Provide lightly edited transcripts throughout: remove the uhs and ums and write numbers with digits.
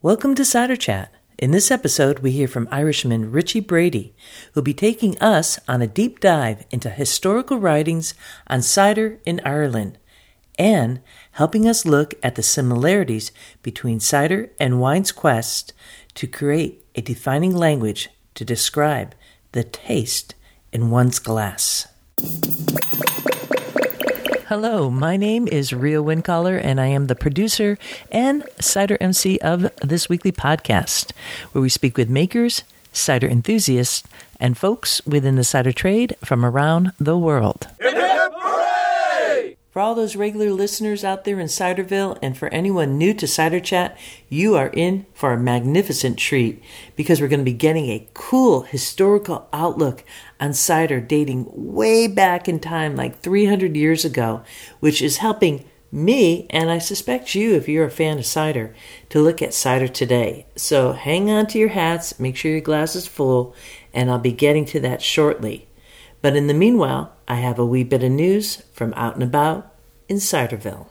Welcome to Cider Chat. In this episode, we hear from Irishman Richie Brady, who'll be taking us on a deep dive into historical writings on cider in Ireland and helping us look at the similarities between cider and wine's quest to create a defining language to describe the taste in one's glass. Hello, my name is Rio Wincaller, and I am the producer and cider MC of this weekly podcast, where we speak with makers, cider enthusiasts, and folks within the cider trade from around the world. Hip, hip, hooray! For all those regular listeners out there in Ciderville, and for anyone new to Cider Chat, you are in for a magnificent treat, because we're going to be getting a cool historical outlook on cider dating way back in time, like 300 years ago, which is helping me, and I suspect you, if you're a fan of cider, to look at cider today. So hang on to your hats, make sure your glass is full, and I'll be getting to that shortly. But in the meanwhile, I have a wee bit of news from out and about in Ciderville.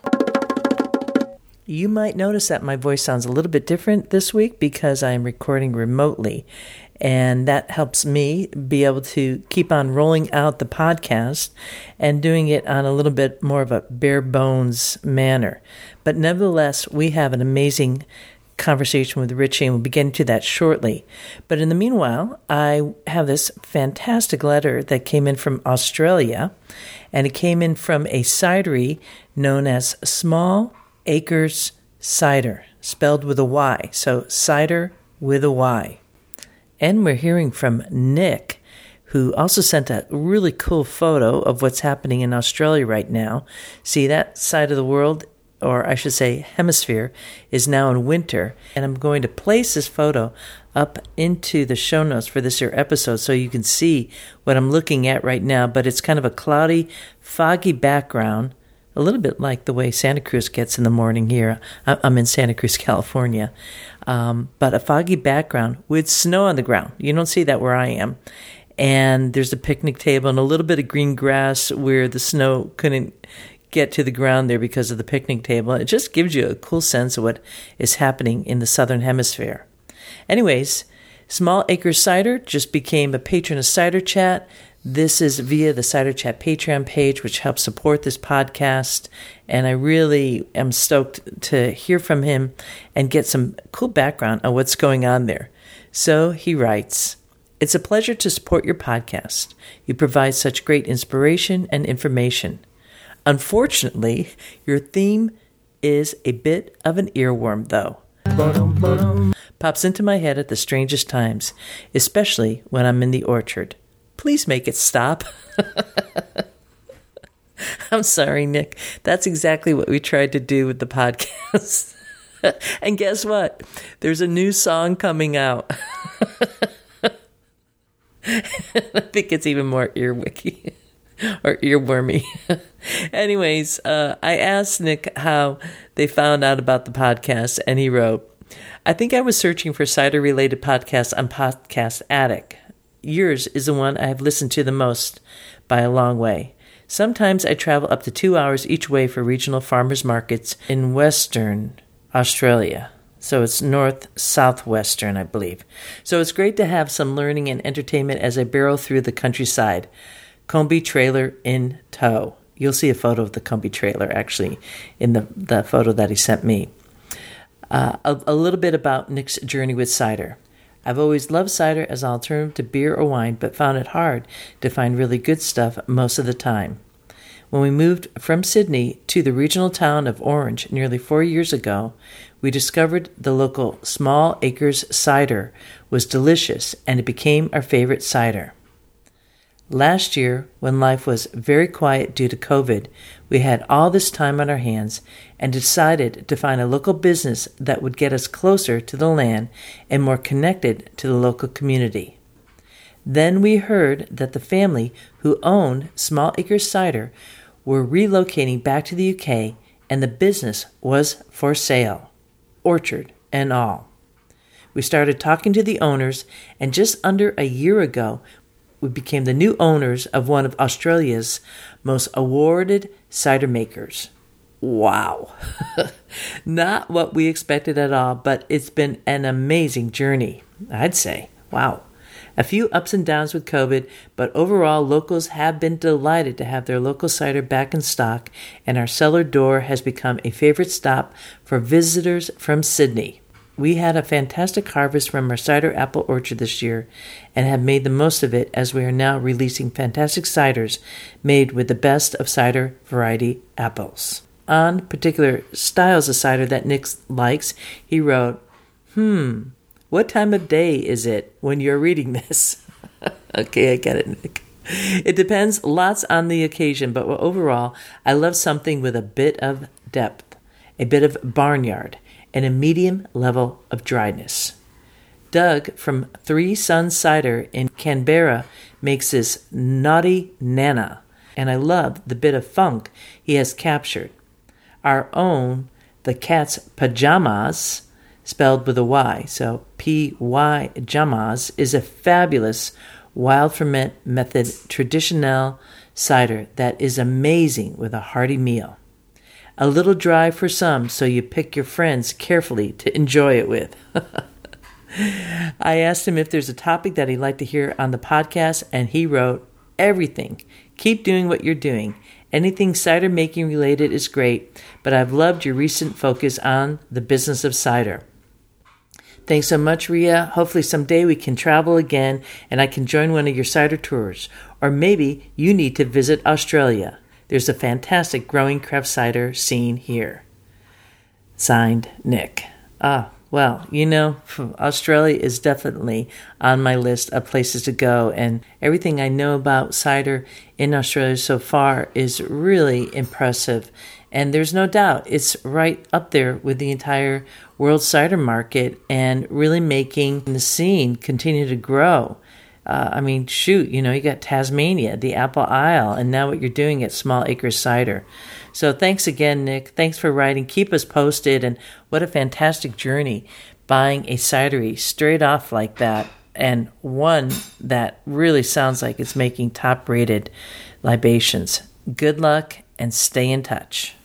You might notice that my voice sounds a little bit different this week because I am recording remotely, and that helps me be able to keep on rolling out the podcast and doing it on a little bit more of a bare bones manner. But nevertheless, we have an amazing conversation with Richie, and we'll be getting to that shortly. But in the meanwhile, I have this fantastic letter that came in from Australia, and it came in from a cidery known as Small Acres Cider, spelled with a Y, so cider with a Y. And we're hearing from Nick, who also sent a really cool photo of what's happening in Australia right now. See, that side of the world, or I should say hemisphere, is now in winter. And I'm going to place this photo up into the show notes for this here episode so you can see what I'm looking at right now. But it's kind of a cloudy, foggy background, a little bit like the way Santa Cruz gets in the morning here. I'm in Santa Cruz, California. But a foggy background with snow on the ground. You don't see that where I am. And there's a picnic table and a little bit of green grass where the snow couldn't get to the ground there because of the picnic table. It just gives you a cool sense of what is happening in the southern hemisphere. Anyways, Small Acres Cider just became a patron of Cider Chat. This is via the Cider Chat Patreon page, which helps support this podcast. And I really am stoked to hear from him and get some cool background on what's going on there. So he writes, "It's a pleasure to support your podcast. You provide such great inspiration and information. Unfortunately, your theme is a bit of an earworm, though. Pops into my head at the strangest times, especially when I'm in the orchard. Please make it stop." I'm sorry, Nick. That's exactly what we tried to do with the podcast. And guess what? There's a new song coming out. I think it's even more earwicky or earwormy. Anyways, I asked Nick how they found out about the podcast, and he wrote, "I think I was searching for cider-related podcasts on Podcast Addict. Yours is the one I have listened to the most by a long way. Sometimes I travel up to 2 hours each way for regional farmers markets in Western Australia." So it's north-southwestern, I believe. "So it's great to have some learning and entertainment as I barrel through the countryside. Combi trailer in tow." You'll see a photo of the Combi trailer, actually, in the photo that he sent me. A little bit about Nick's journey with cider. "I've always loved cider as an alternative to beer or wine, but found it hard to find really good stuff most of the time. When we moved from Sydney to the regional town of Orange nearly 4 years ago, we discovered the local Small Acres Cider was delicious, and it became our favorite cider. Last year, when life was very quiet due to COVID, we had all this time on our hands and decided to find a local business that would get us closer to the land and more connected to the local community. Then we heard that the family who owned Small Acres Cider were relocating back to the UK, and the business was for sale, orchard and all. We started talking to the owners, and just under a year ago, we became the new owners of one of Australia's most awarded cider makers. wow. Not what we expected at all, but it's been an amazing journey, I'd say. Wow. A few ups and downs with COVID, but overall, locals have been delighted to have their local cider back in stock, and our cellar door has become a favorite stop for visitors from Sydney. We had a fantastic harvest from our cider apple orchard this year and have made the most of it as we are now releasing fantastic ciders made with the best of cider variety apples. On particular styles of cider that Nick likes, he wrote, what time of day is it when you're reading this? Okay, I get it, Nick. It depends lots on the occasion, but overall, I love something with a bit of depth, a bit of barnyard, and a medium level of dryness. Doug from Three Sons Cider in Canberra makes this Naughty Nana, and I love the bit of funk he has captured. Our own, the Cat's Pajamas, spelled with a Y, so P-Y Jamas, is a fabulous wild ferment method traditional cider that is amazing with a hearty meal. A little dry for some, so you pick your friends carefully to enjoy it with. I asked him if there's a topic that he'd like to hear on the podcast, and he wrote, everything. Keep doing what you're doing. Anything cider making related is great, but I've loved your recent focus on the business of cider. Thanks so much, Ria. Hopefully someday we can travel again and I can join one of your cider tours. Or maybe you need to visit Australia. There's a fantastic growing craft cider scene here. Signed, Nick. Well, Australia is definitely on my list of places to go, and everything I know about cider in Australia so far is really impressive. And there's no doubt it's right up there with the entire world cider market and really making the scene continue to grow. You got Tasmania, the Apple Isle, and now what you're doing at Small Acres Cider. So thanks again, Nick. Thanks for writing. Keep us posted. And what a fantastic journey buying a cidery straight off like that, and one that really sounds like it's making top-rated libations. Good luck and stay in touch.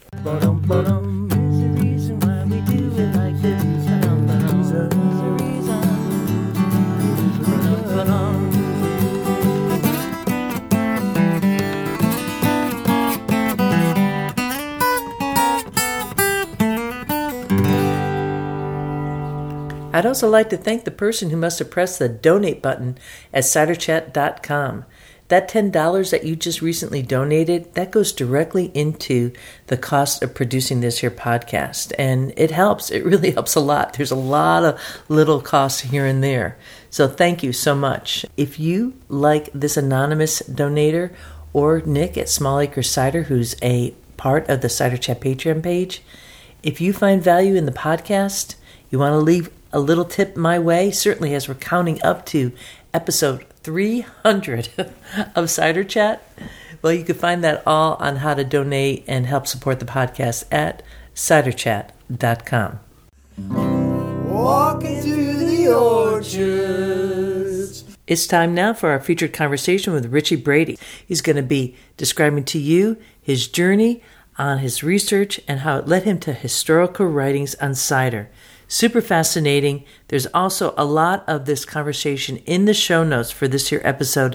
I'd also like to thank the person who must have pressed the donate button at ciderchat.com. That $10 that you just recently donated, that goes directly into the cost of producing this here podcast. And it helps. It really helps a lot. There's a lot of little costs here and there. So thank you so much. If you like this anonymous donator or Nick at Small Acre Cider, who's a part of the Cider Chat Patreon page, if you find value in the podcast, you want to leave a little tip my way, certainly as we're counting up to episode 300 of Cider Chat, well, you can find that all on how to donate and help support the podcast at ciderchat.com. Walking through the orchards. It's time now for our featured conversation with Richie Brady. He's going to be describing to you his journey on his research and how it led him to historical writings on cider. Super fascinating. There's also a lot of this conversation in the show notes for this here episode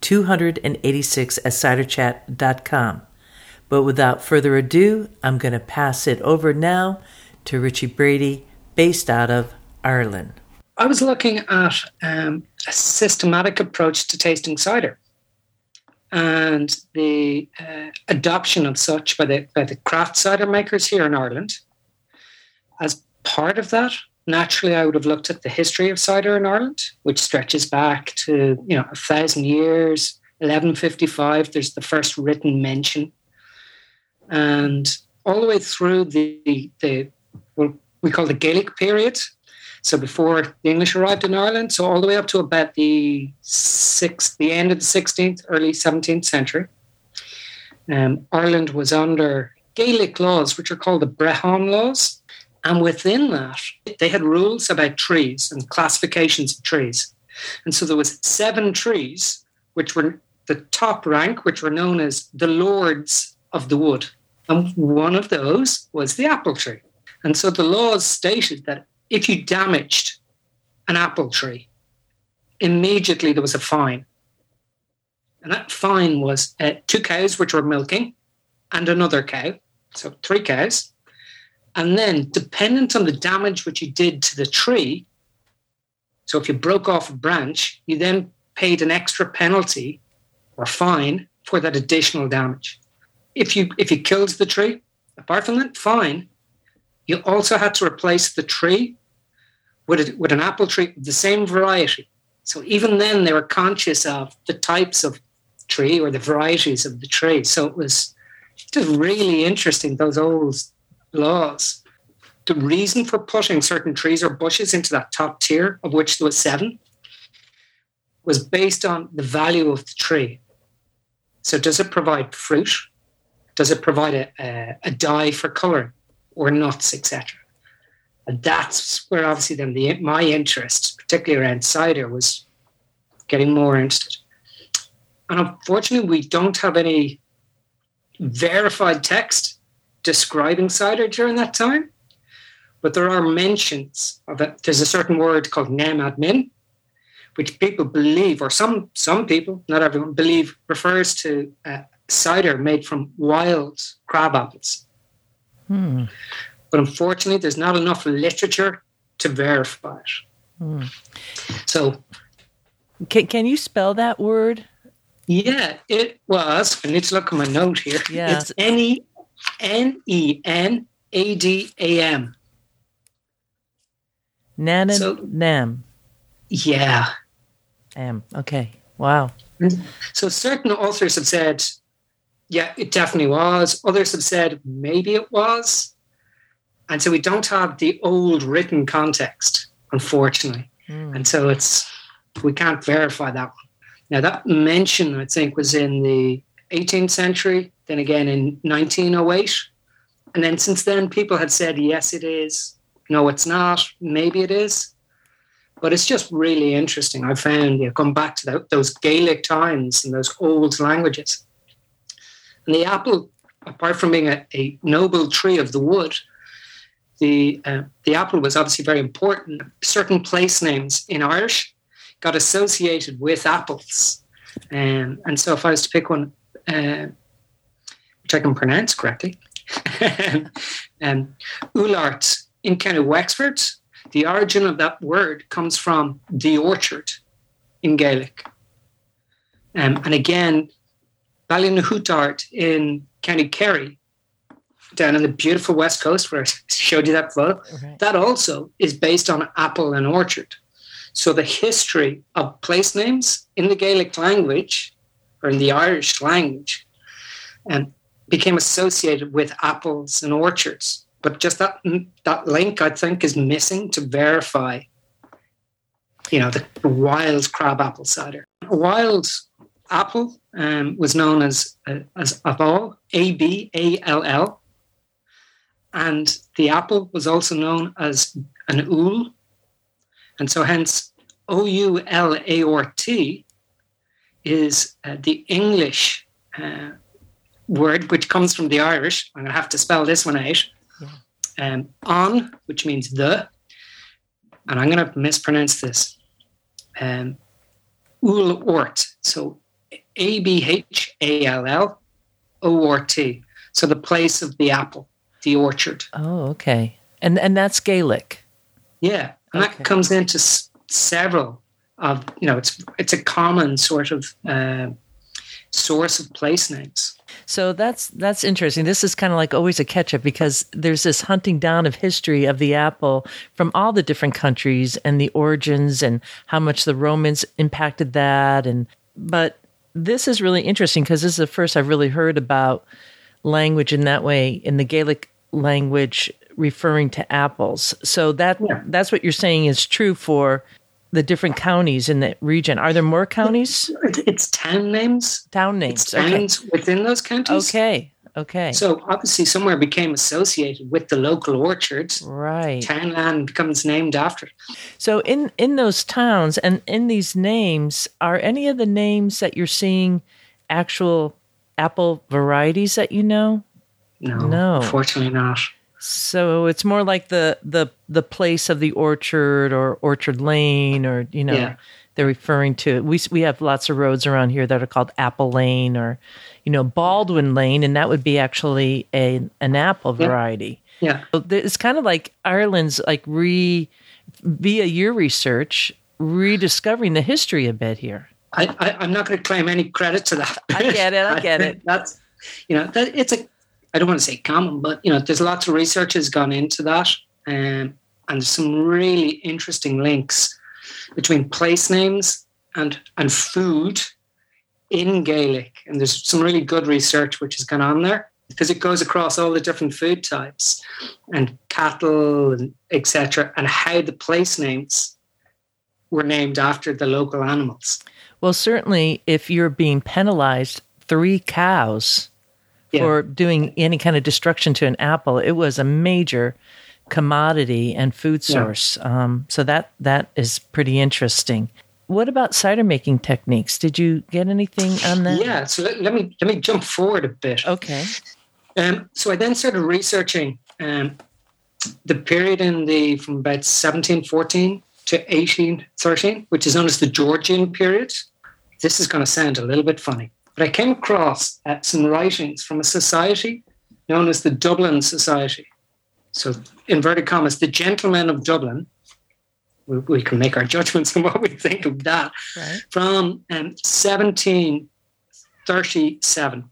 286 at ciderchat.com. But without further ado, I'm going to pass it over now to Richie Brady, based out of Ireland. I was looking at a systematic approach to tasting cider and the adoption of such by the craft cider makers here in Ireland. As part of that, naturally, I would have looked at the history of cider in Ireland, which stretches back to 1,000 years. 1155, there's the first written mention, and all the way through the what we call the Gaelic period. So before the English arrived in Ireland, so all the way up to about the end of the 16th, early 17th century, Ireland was under Gaelic laws, which are called the Brehon laws. And within that, they had rules about trees and classifications of trees. And so there was 7 trees, which were the top rank, which were known as the lords of the wood. And one of those was the apple tree. And so the laws stated that if you damaged an apple tree, immediately there was a fine. And that fine was 2 cows which were milking and another cow, so 3 cows. And then, dependent on the damage which you did to the tree, so if you broke off a branch, you then paid an extra penalty or fine for that additional damage. If you killed the tree, apart from that fine, you also had to replace the tree with an apple tree of the same variety. So even then, they were conscious of the types of tree or the varieties of the tree. So it was just really interesting, those old laws. The reason for putting certain trees or bushes into that top tier, of which there was 7, was based on the value of the tree. So does it provide fruit? Does it provide a dye for colouring or nuts, etc.? And that's where obviously then my interest, particularly around cider, was getting more interested. And unfortunately, we don't have any verified text describing cider during that time, but there are mentions of it. There's a certain word called nem ad min, which people believe, or some people, not everyone, believe refers to cider made from wild crab apples. But unfortunately, there's not enough literature to verify it. So, can you spell that word? Yeah, it was. I need to look at my note here. Yeah. It's Nenadam. Nam. Yeah. Okay. Wow. So certain authors have said, yeah, it definitely was. Others have said, maybe it was. And so we don't have the old written context, unfortunately. And so we can't verify that one. Now, that mention, I think, was in the 18th century, then again in 1908. And then since then, people had said, yes, it is. No, it's not. Maybe it is. But it's just really interesting. I found, come back to those Gaelic times and those old languages. And the apple, apart from being a noble tree of the wood, the apple was obviously very important. Certain place names in Irish got associated with apples. And so if I was to pick one, which I can pronounce correctly, Ullart in County Wexford, the origin of that word comes from the orchard in Gaelic. And again, Ballynahootart in County Kerry, down on the beautiful west coast where I showed you that photo, that also is based on apple and orchard. So the history of place names in the Gaelic language, or in the Irish language, became associated with apples and orchards. But just that link, I think, is missing to verify, the wild crab apple cider. A wild apple was known as Aball, Aball, and the apple was also known as an oul. And so hence Oulart is the English word, which comes from the Irish. I'm going to have to spell this one out. On, which means the, and I'm going to mispronounce this, Ullort. So Abhallort. So the place of the apple, the orchard. Oh, okay. And that's Gaelic. Yeah. And that comes into several of, it's a common sort of source of place names. So that's interesting. This is kind of like always a catch-up because there's this hunting down of history of the apple from all the different countries and the origins and how much the Romans impacted that. But this is really interesting because this is the first I've really heard about language in that way, in the Gaelic language referring to apples. So that's what you're saying is true for the different counties in the region. Are there more counties? It's town names. Town names. It's towns within those counties. Okay. So obviously somewhere became associated with the local orchards. Right. Townland becomes named after it. So in those towns and in these names, are any of the names that you're seeing actual apple varieties that you know? No, unfortunately not. So it's more like the place of the orchard or Orchard Lane, or they're referring to. We have lots of roads around here that are called Apple Lane or Baldwin Lane, and that would be actually an apple variety. Yeah, so it's kind of like Ireland's like via your research rediscovering the history a bit here. I'm not going to claim any credit to that. I get it. That's it's a. I don't want to say common, but there's lots of research has gone into that, and there's some really interesting links between place names and food in Gaelic, and there's some really good research which has gone on there because it goes across all the different food types and cattle and etc. and how the place names were named after the local animals. Well, certainly, if you're being penalized 3 cows. For doing any kind of destruction to an apple, it was a major commodity and food source. Yeah. So that is pretty interesting. What about cider making techniques? Did you get anything on that? Yeah. So let me jump forward a bit. Okay. So I then started researching the period from about 1714 to 1813, which is known as the Georgian period. This is going to sound a little bit funny. But I came across some writings from a society known as the Dublin Society. So, inverted commas, the gentlemen of Dublin. We can make our judgments on what we think of that. Right. From 1737.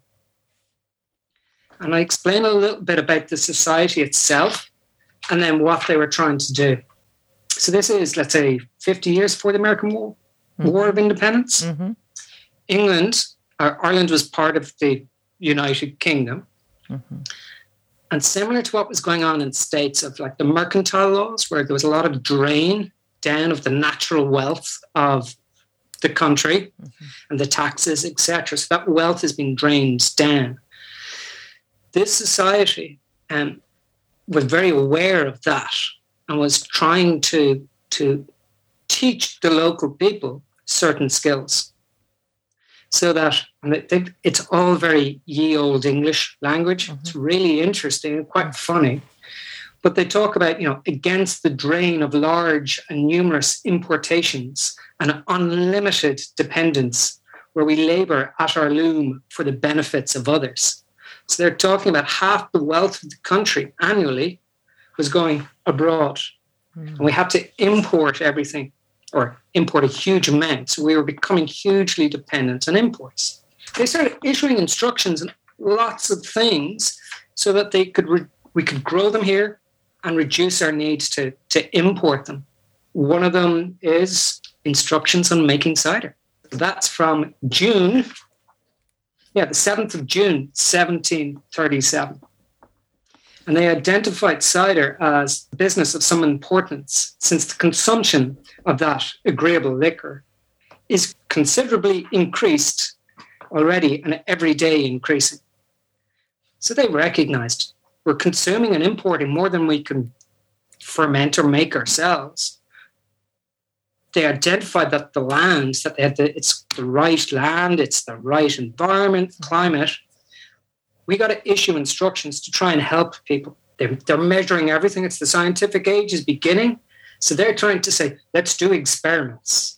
And I explain a little bit about the society itself and then what they were trying to do. So this is, let's say, 50 years before the American War, War of Independence. Mm-hmm. Ireland was part of the United Kingdom. Mm-hmm. And similar to what was going on in states of like the mercantile laws, where there was a lot of drain down of the natural wealth of the country and the taxes, etc. So that wealth has been drained down. This society was very aware of that and was trying to teach the local people certain skills. So that it's all very ye old English language. Mm-hmm. It's really interesting and quite funny. But they talk about, against the drain of large and numerous importations and unlimited dependence where we labour at our loom for the benefits of others. So they're talking about half the wealth of the country annually was going abroad. Mm-hmm. And we had to import everything, or import a huge amount. So we were becoming hugely dependent on imports. They started issuing instructions and lots of things so that we could grow them here and reduce our needs to import them. One of them is instructions on making cider. That's from the 7th of June, 1737. And they identified cider as a business of some importance, since the consumption of that agreeable liquor is considerably increased already and every day increasing. So they recognized we're consuming and importing more than we can ferment or make ourselves. They identified that the land, that they had it's the right land, it's the right environment, climate. We got to issue instructions to try and help people. They're measuring everything. It's the scientific age is beginning. So they're trying to say, let's do experiments,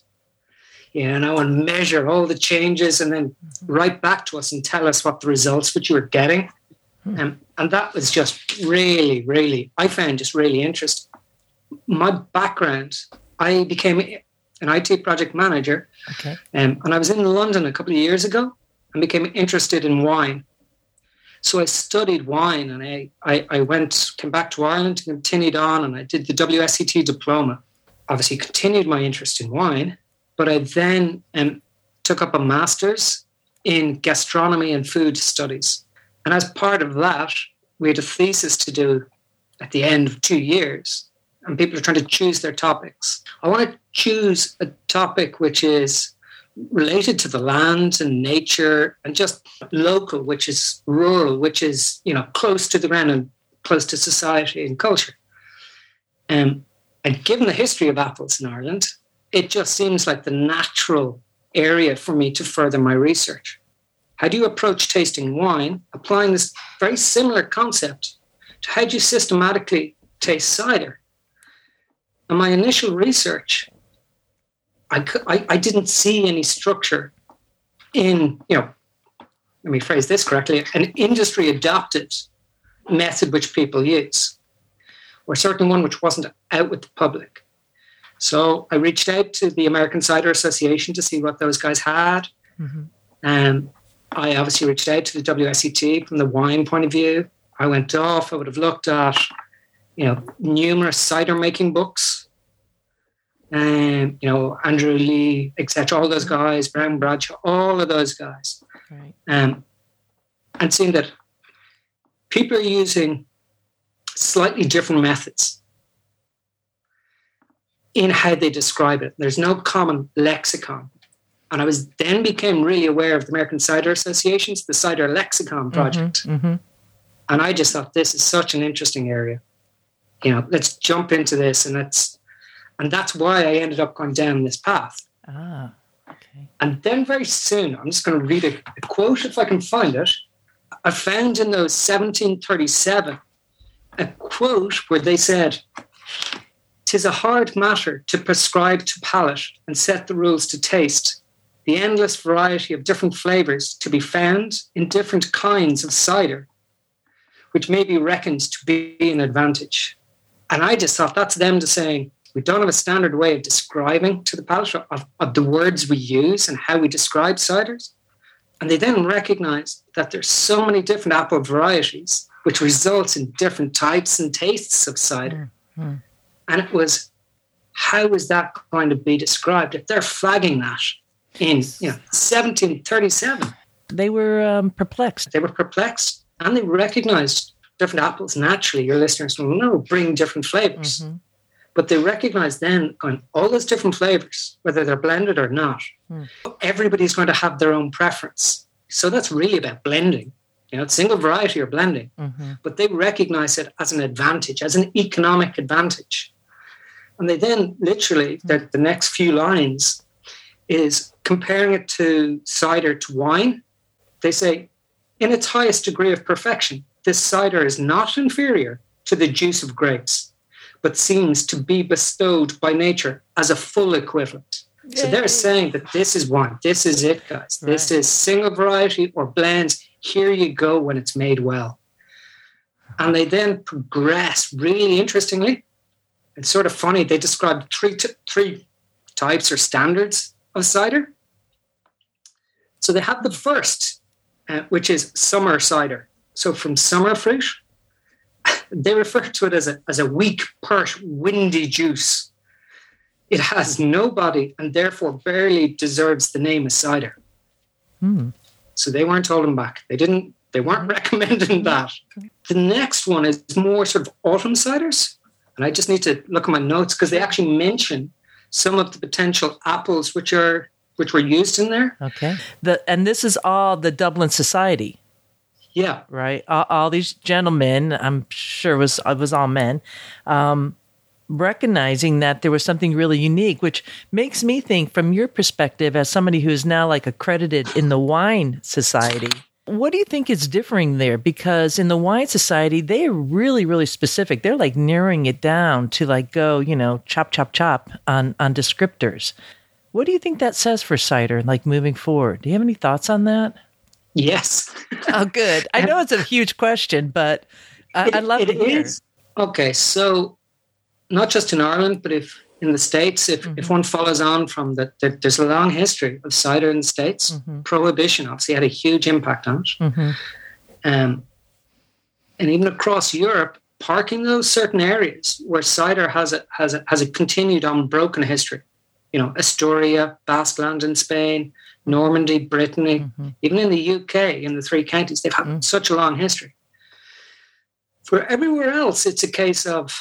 and measure all the changes and then write back to us and tell us what the results which you were getting. And that was just really, really, I found just really interesting. My background, I became an IT project manager. Okay. And I was in London a couple of years ago and became interested in wine. So I studied wine and I came back to Ireland and continued on, and I did the WSET diploma. Obviously continued my interest in wine, but I then took up a master's in gastronomy and food studies. And as part of that, we had a thesis to do at the end of 2 years, and people are trying to choose their topics. I want to choose a topic which is related to the land and nature, and just local, which is rural, which is, close to the ground and close to society and culture. And given the history of apples in Ireland, it just seems like the natural area for me to further my research. how do you approach tasting wine, applying this very similar concept to how do you systematically taste cider? And my initial research, I didn't see any structure in, let me phrase this correctly, an industry adopted method which people use, or certainly one which wasn't out with the public. So I reached out to the American Cider Association to see what those guys had. Mm-hmm. I obviously reached out to the WSET from the wine point of view. I went off, I would have looked at, numerous cider making books. And, Andrew Lee, etc., all those guys, Brown Bradshaw, all of those guys. Right. And seeing that people are using slightly different methods in how they describe it. There's no common lexicon. And I became really aware of the American Cider Association's, the Cider Lexicon Project. Mm-hmm, mm-hmm. And I just thought, this is such an interesting area. Let's jump into this. And that's why I ended up going down this path. Ah, okay. And then very soon, I'm just going to read a quote if I can find it. I found in those 1737 a quote where they said, "'Tis a hard matter to prescribe to palate and set the rules to taste, the endless variety of different flavours to be found in different kinds of cider, which may be reckoned to be an advantage." And I just thought that's them just saying, we don't have a standard way of describing to the palate of the words we use and how we describe ciders. And they then recognized that there's so many different apple varieties, which results in different types and tastes of cider. Mm-hmm. And it was, how is that going to be described? If they're flagging that in 1737. They were perplexed. They were perplexed, and they recognized different apples. Naturally, your listeners will know, bring different flavors. Mm-hmm. But they recognized then, all those different flavors, whether they're blended or not, everybody's going to have their own preference. So that's really about blending. It's single variety or blending. Mm-hmm. But they recognize it as an advantage, as an economic advantage. And they then literally, the next few lines is comparing it to cider to wine. They say, in its highest degree of perfection, this cider is not inferior to the juice of grapes, but seems to be bestowed by nature as a full equivalent. Yay. So they're saying that this is wine. This is it, guys. Right. This is single variety or blends. Here you go when it's made well. And they then progress really interestingly. It's sort of funny. They described three types or standards of cider. So they have the first, which is summer cider. So from summer fruit, they refer to it as a weak, pert, windy juice. It has no body and therefore barely deserves the name of cider. So they weren't holding back. They weren't recommending that. The next one is more sort of autumn ciders. And I just need to look at my notes because they actually mention some of the potential apples which were used in there. Okay. And this is all the Dublin Society. Yeah. Right. All these gentlemen, I'm sure it was all men, recognizing that there was something really unique, which makes me think, from your perspective as somebody who is now accredited in the Wine Society, what do you think is differing there? Because in the Wine Society, they are really, really specific. They're narrowing it down to go, chop, chop, chop on descriptors. What do you think that says for cider, moving forward? Do you have any thoughts on that? Yes. Oh, good. I know it's a huge question, but I'd love to hear. Is. Okay, so not just in Ireland, but if in the States, if one follows on from that, there's a long history of cider in the States. Mm-hmm. Prohibition obviously had a huge impact on it. Mm-hmm. And even across Europe, parking those certain areas where cider has a continued unbroken history. Astoria, Basque Land in Spain, Normandy, Brittany, even in the UK, in the three counties, they've had such a long history. For everywhere else, it's a case of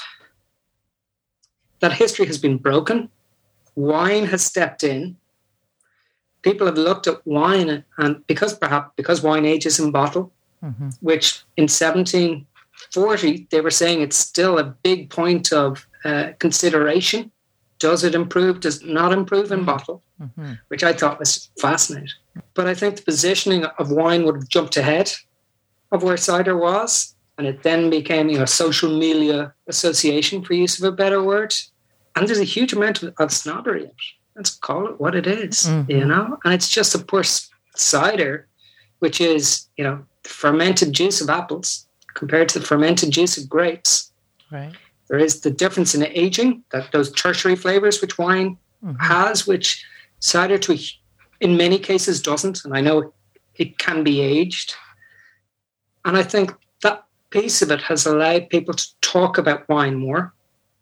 that history has been broken. Wine has stepped in. People have looked at wine, and because wine ages in bottle, which in 1740, they were saying it's still a big point of consideration Does it improve? Does it not improve in bottle? Mm-hmm. Which I thought was fascinating. But I think the positioning of wine would have jumped ahead of where cider was. And it then became, social media association, for use of a better word. And there's a huge amount of snobbery in it. Let's call it what it is, And it's just a poor cider, which is, the fermented juice of apples compared to the fermented juice of grapes. Right. There is the difference in aging, that those tertiary flavors which wine has, which cider in many cases doesn't. And I know it can be aged. And I think that piece of it has allowed people to talk about wine more.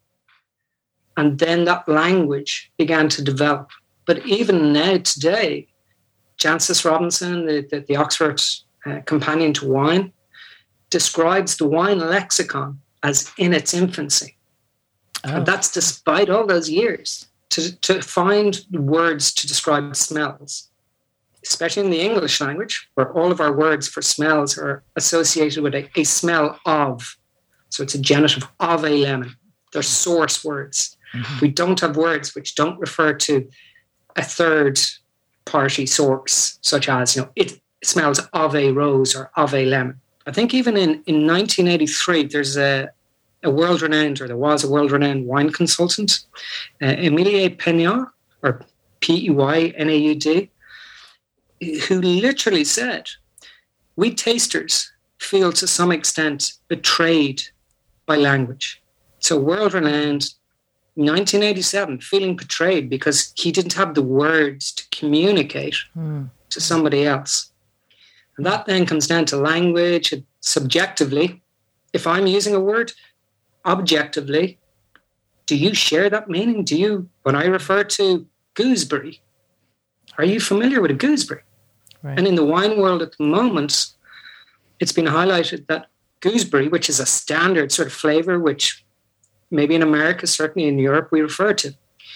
And then that language began to develop. But even now, today, Jancis Robinson, the Oxford Companion to Wine, describes the wine lexicon as in its infancy. Oh. And that's despite all those years. To find words to describe smells, especially in the English language, where all of our words for smells are associated with a smell of. So it's a genitive of a lemon. They're source words. Mm-hmm. We don't have words which don't refer to a third party source, such as, it smells of a rose or of a lemon. I think even in 1983, there's there was a world-renowned wine consultant, Emilie Peynaud, or Peynaud, who literally said, we tasters feel to some extent betrayed by language. So world-renowned, 1987, feeling betrayed because he didn't have the words to communicate to somebody else. And that then comes down to language, subjectively. If I'm using a word, objectively, do you share that meaning? When I refer to gooseberry, are you familiar with a gooseberry? Right. And in the wine world at the moment, it's been highlighted that gooseberry, which is a standard sort of flavor, which maybe in America, certainly in Europe, we refer to.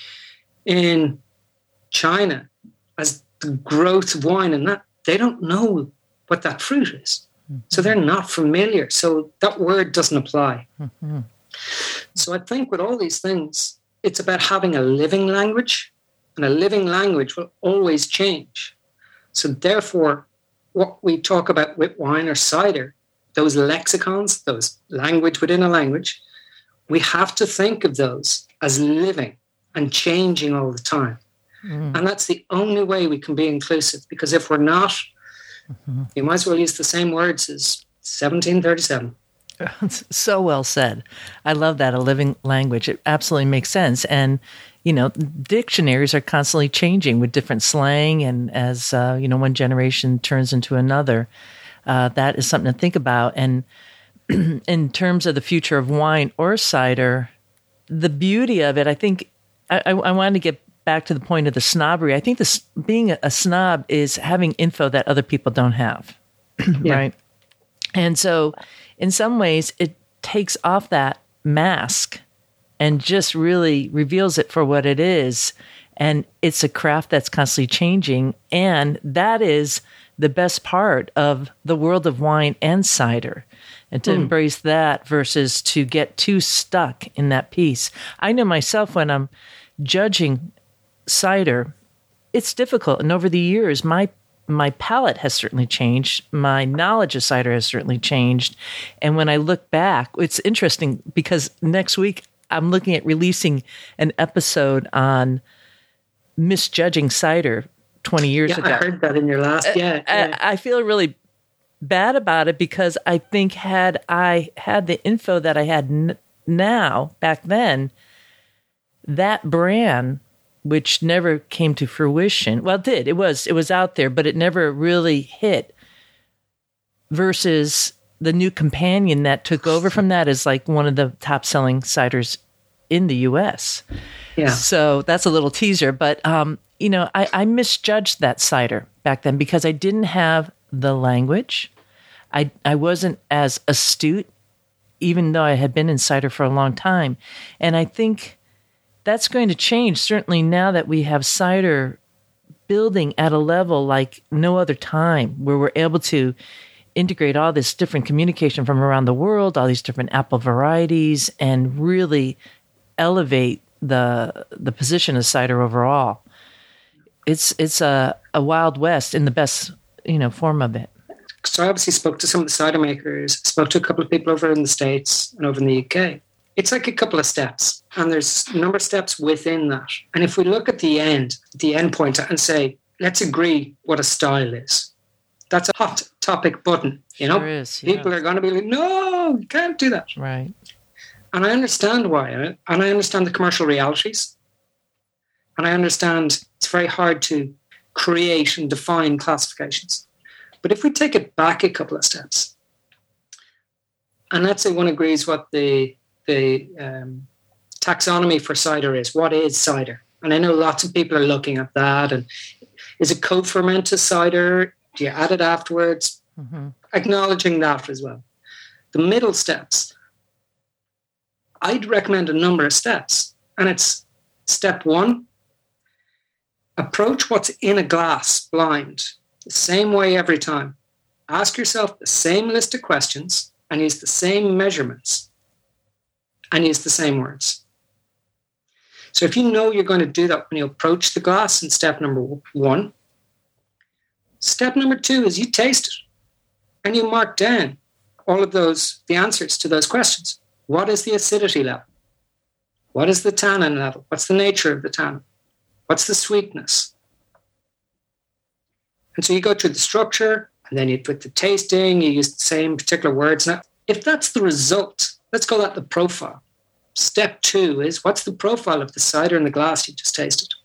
In China, as the growth of wine and that, they don't know what that fruit is. Mm-hmm. So they're not familiar. So that word doesn't apply. Mm-hmm. So I think with all these things, it's about having a living language, and a living language will always change. So therefore, what we talk about with wine or cider, those lexicons, those language within a language, we have to think of those as living and changing all the time. Mm. And that's the only way we can be inclusive, because if we're not, you might as well use the same words as 1737. So well said. I love that, a living language. It absolutely makes sense. And, dictionaries are constantly changing with different slang. And as, one generation turns into another, that is something to think about. And in terms of the future of wine or cider, the beauty of it, I think, I wanted to get back to the point of the snobbery. I think being a snob is having info that other people don't have, right? And so in some ways, it takes off that mask and just really reveals it for what it is. And it's a craft that's constantly changing. And that is the best part of the world of wine and cider. And to embrace that versus to get too stuck in that piece. I know myself when I'm judging cider, it's difficult. And over the years, my palate has certainly changed. My knowledge of cider has certainly changed. And when I look back, it's interesting because next week I'm looking at releasing an episode on misjudging cider 20 years ago. I heard that in your last, I feel really bad about it because I think had I had the info that I had now, back then, that brand, which never came to fruition. Well, it did. It was out there, but it never really hit. Versus the new Companion that took over from that is like one of the top-selling ciders in the U.S. Yeah. So that's a little teaser. But, I misjudged that cider back then because I didn't have the language. I wasn't as astute, even though I had been in cider for a long time. And I think that's going to change, certainly now that we have cider building at a level like no other time, where we're able to integrate all this different communication from around the world, all these different apple varieties, and really elevate the position of cider overall. It's a Wild West in the best form of it. So I obviously spoke to some of the cider makers, spoke to a couple of people over in the States and over in the UK. It's like a couple of steps, and there's a number of steps within that. And if we look at the end point, and say, let's agree what a style is. That's a hot topic button, Sure is, yeah. People are going to be like, no, you can't do that. Right. And I understand why. And I understand the commercial realities. And I understand it's very hard to create and define classifications. But if we take it back a couple of steps, and let's say one agrees what the taxonomy for cider is. What is cider? And I know lots of people are looking at that. And is it co-fermented cider? Do you add it afterwards? Mm-hmm. Acknowledging that as well. The middle steps, I'd recommend a number of steps. And it's step 1, approach what's in a glass blind, the same way every time. Ask yourself the same list of questions and use the same measurements and use the same words. So if you know you're going to do that when you approach the glass in step number 1, step number 2 is you taste it and you mark down all of the answers to those questions. What is the acidity level? What is the tannin level? What's the nature of the tannin? What's the sweetness? And so you go through the structure, and then you put the tasting, you use the same particular words. Now, if that's the result, let's call that the profile. Step 2 is, what's the profile of the cider in the glass you just tasted?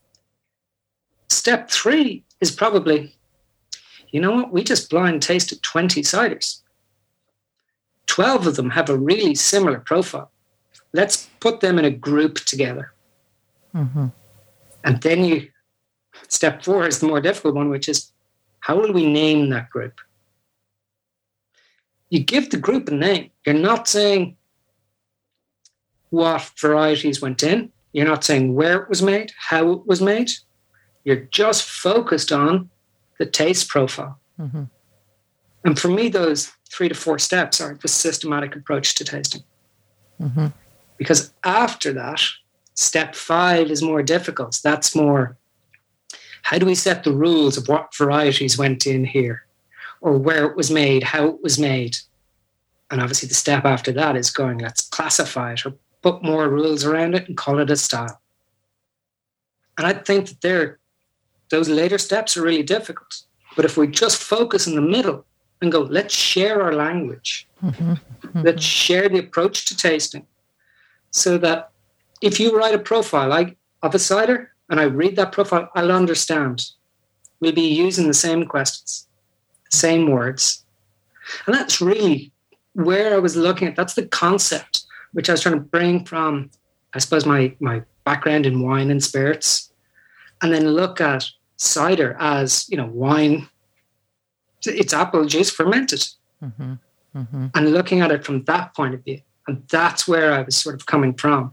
Step 3 is probably, you know what, we just blind tasted 20 ciders. 12 of them have a really similar profile. Let's put them in a group together. Mm-hmm. And then step 4 is the more difficult one, which is, how will we name that group? You give the group a name. You're not saying what varieties went in. You're not saying where it was made, how it was made. You're just focused on the taste profile. Mm-hmm. And for me, those 3 to 4 steps are the systematic approach to tasting. Mm-hmm. Because after that, step 5 is more difficult. That's more, how do we set the rules of what varieties went in here, or where it was made, how it was made? And obviously the step after that is going, let's classify it or put more rules around it and call it a style. And I think that those later steps are really difficult. But if we just focus in the middle and go, let's share our language, Mm-hmm. Mm-hmm. let's share the approach to tasting, so that if you write a profile of a cider and I read that profile, I'll understand. We'll be using the same questions, the same words. And that's really where I was looking at. That's the concept which I was trying to bring from, I suppose, my background in wine and spirits, and then look at cider as, wine. It's apple juice fermented. Mm-hmm. Mm-hmm. And looking at it from that point of view. And that's where I was sort of coming from.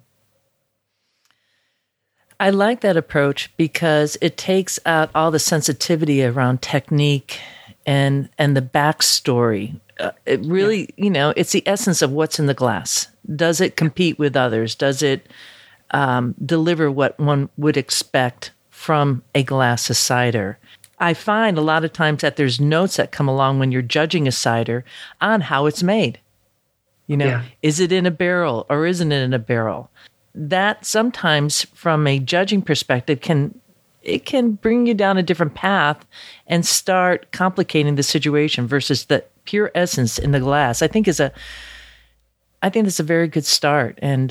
I like that approach because it takes out all the sensitivity around technique and the backstory. It really, it's the essence of what's in the glass. Does it compete with others? Does it deliver what one would expect from a glass of cider? I find a lot of times that there's notes that come along when you're judging a cider on how it's made. Is it in a barrel or isn't it in a barrel? That sometimes from a judging perspective can bring you down a different path and start complicating the situation versus the pure essence in the glass. I think that's a very good start. And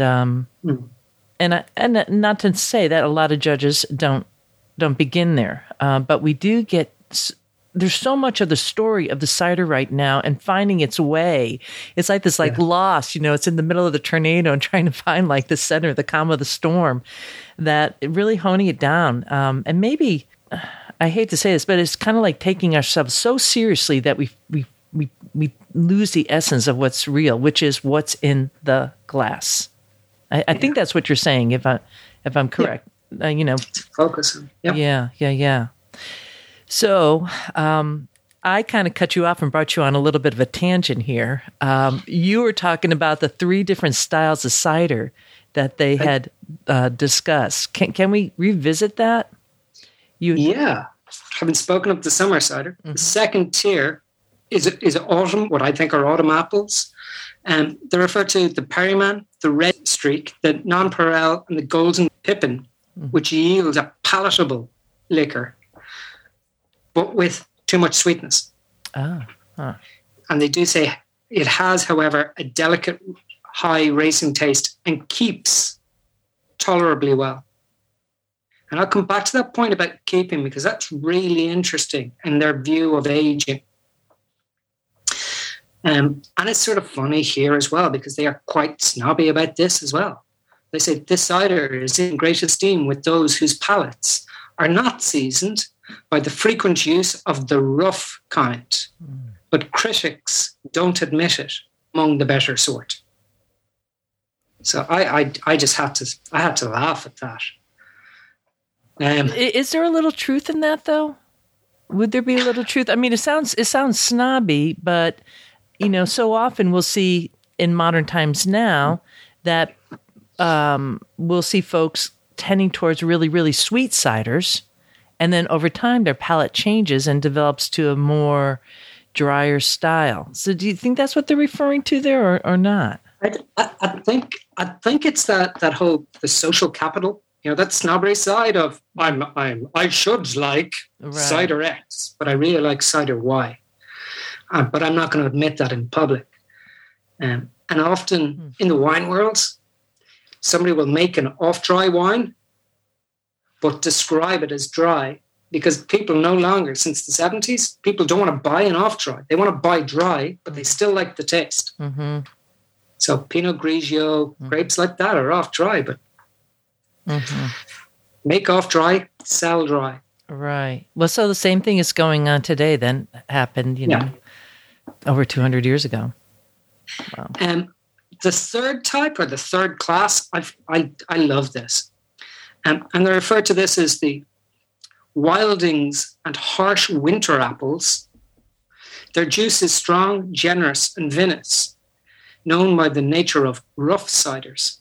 and not to say that a lot of judges don't begin there, but we do get. There's so much of the story of the cider right now and finding its way. It's like this, lost, it's in the middle of the tornado and trying to find the center, the calm of the storm, that really honing it down. And maybe, I hate to say this, but it's kind of like taking ourselves so seriously that we lose the essence of what's real, which is what's in the glass. I think that's what you're saying, if I'm correct. Focus on. Yep. Yeah. So I kind of cut you off and brought you on a little bit of a tangent here. You were talking about the 3 different styles of cider that they had discussed. Can we revisit that? Yeah. Having spoken of the summer cider, the second tier is autumn, what I think are autumn apples. They refer to the Perryman, the Red Streak, the Nonpareil, and the Golden Pippin, which yields a palatable liquor, but with too much sweetness. And they do say it has, however, a delicate, high racing taste and keeps tolerably well. And I'll come back to that point about keeping, because that's really interesting in their view of aging. And it's sort of funny here as well, because they are quite snobby about this as well. They say this cider is in great esteem with those whose palates are not seasoned by the frequent use of the rough kind, but critics don't admit it among the better sort. So I just had to laugh at that. Is there a little truth in that, though? Would there be a little truth? I mean, it sounds snobby, but so often we'll see in modern times now that we'll see folks tending towards really, really sweet ciders, and then over time their palate changes and develops to a more drier style. So, do you think that's what they're referring to there, or not? I think it's that whole the social capital. That snobbery side of I should like cider X, but I really like cider Y. But I'm not going to admit that in public. And often in the wine world, somebody will make an off-dry wine, but describe it as dry, because people no longer, since the 70s, people don't want to buy an off-dry. They want to buy dry, but they still like the taste. So Pinot Grigio, grapes like that are off-dry, but make off-dry, sell dry. Right. Well, so the same thing is going on today then happened, over 200 years ago. Wow. The third type, or the third class, I love this. And they refer to this as the wildings and harsh winter apples. Their juice is strong, generous, and vinous, known by the nature of rough ciders.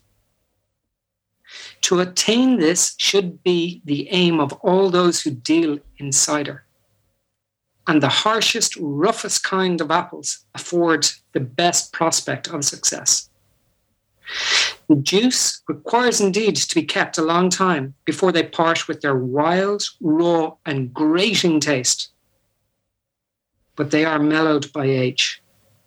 To attain this should be the aim of all those who deal in cider. And the harshest, roughest kind of apples afford the best prospect of success. The juice requires indeed to be kept a long time before they part with their wild, raw, and grating taste. But they are mellowed by age.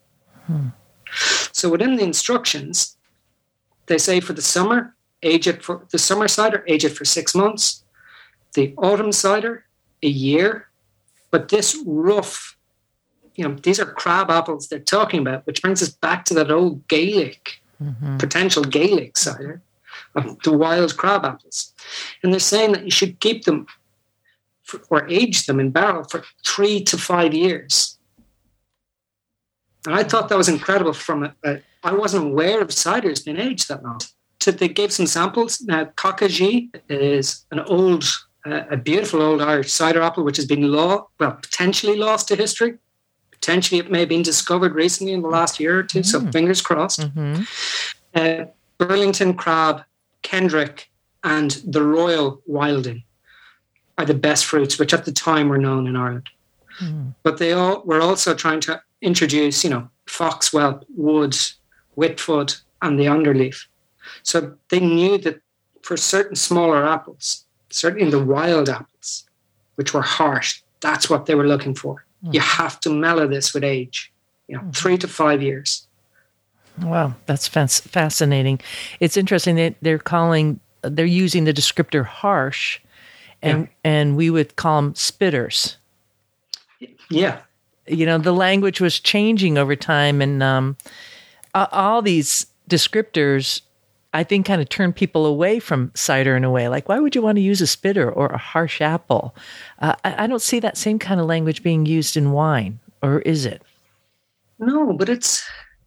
So within the instructions, they say for the summer, the summer cider, age it for 6 months. The autumn cider, a year. But this rough, these are crab apples they're talking about, which brings us back to that old Gaelic, potential Gaelic cider, of the wild crab apples. And they're saying that you should keep them or age them in barrel for 3 to 5 years. And I thought that was incredible. I wasn't aware of ciders being aged that long. So they gave some samples. Now, Cockagy is a beautiful old Irish cider apple, which has been potentially lost to history. Potentially it may have been discovered recently in the last year or two, so fingers crossed. Burlington Crab, Kendrick, and the Royal Wilding are the best fruits, which at the time were known in Ireland. But they all were also trying to introduce, Foxwell, Wood, Whitfoot, and the Underleaf. So they knew that for certain smaller apples, certainly the wild apples, which were harsh, that's what they were looking for. You have to mellow this with age, 3 to 5 years. Wow, that's fascinating. It's interesting that they're using the descriptor harsh, and we would call them spitters. Yeah. The language was changing over time, and all these descriptors, I think, kind of turn people away from cider in a way. Like, why would you want to use a spitter or a harsh apple? I don't see that same kind of language being used in wine, or is it? No, but it's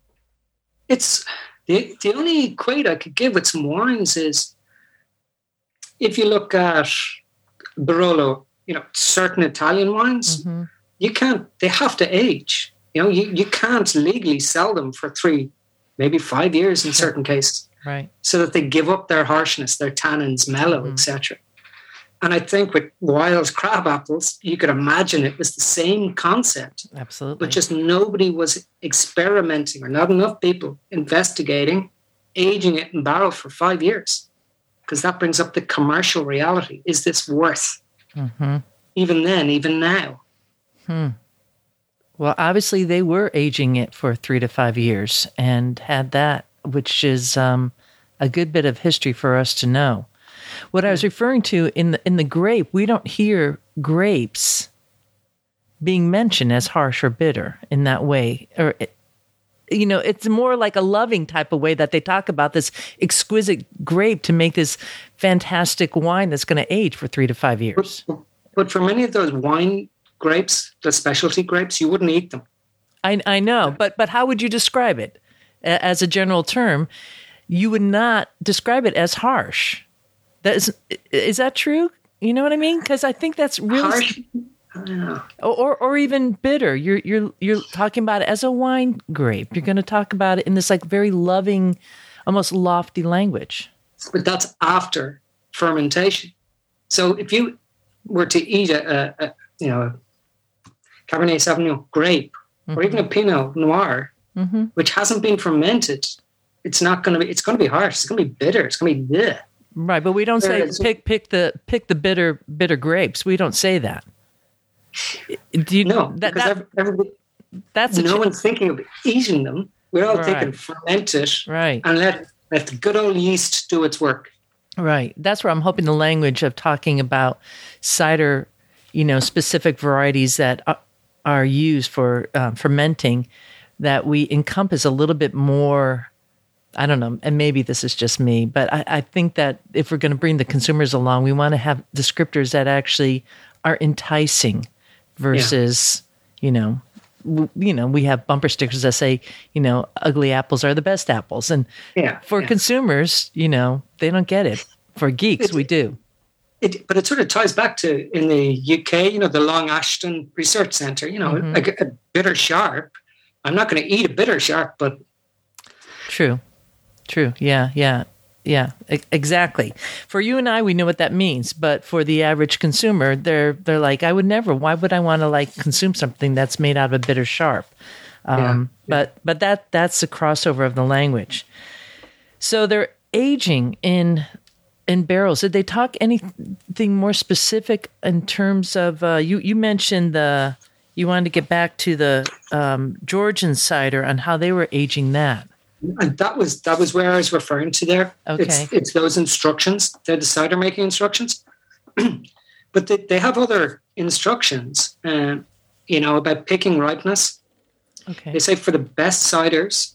the only equate I could give with some wines is if you look at Barolo, certain Italian wines, they have to age. You can't legally sell them for 3, maybe 5 years in certain cases. Right. so that they give up their harshness, their tannins mellow, etc. And I think with wild crab apples, you could imagine it was the same concept. Absolutely. But just nobody was experimenting, or not enough people investigating aging it in barrel for 5 years. Because that brings up the commercial reality. Is this worth? Even then, even now? Well, obviously they were aging it for 3 to 5 years and had that, which is a good bit of history for us to know. What I was referring to in the grape, we don't hear grapes being mentioned as harsh or bitter in that way. Or, it's more like a loving type of way that they talk about this exquisite grape to make this fantastic wine that's going to age for 3 to 5 years. But for many of those wine grapes, the specialty grapes, you wouldn't eat them. I know, but how would you describe it? As a general term, you would not describe it as harsh. Is that true? You know what I mean? Because I think that's really harsh. Or even bitter. You're talking about it as a wine grape. You're going to talk about it in this like very loving, almost lofty language. But that's after fermentation. So if you were to eat a Cabernet Sauvignon grape, or even a Pinot Noir, which hasn't been fermented, it's going to be harsh. It's going to be bitter. It's going to be bleh. Right, but we don't say pick the bitter grapes. We don't say that. Do you know? Because no one's thinking of eating them. We're all thinking ferment it, and let the good old yeast do its work. Right. That's where I'm hoping the language of talking about cider, specific varieties that are used for fermenting, that we encompass a little bit more. I don't know, and maybe this is just me, but I think that if we're going to bring the consumers along, we want to have descriptors that actually are enticing versus, we have bumper stickers that say, ugly apples are the best apples. And for consumers, they don't get it. For geeks, we do. But it sort of ties back to, in the UK, the Long Ashton Research Centre, like a bitter sharp. I'm not going to eat a bitter sharp, but... True. Yeah, exactly. For you and I, we know what that means, but for the average consumer, they're like, I would never. Why would I want to consume something that's made out of a bitter sharp? But that's the crossover of the language. So they're aging in barrels. Did they talk anything more specific in terms of? You mentioned you wanted to get back to the Georgian cider on how they were aging that. And that was where I was referring to there. Okay. It's those instructions. They're the cider making instructions. But they have other instructions, about picking ripeness. Okay. They say for the best ciders,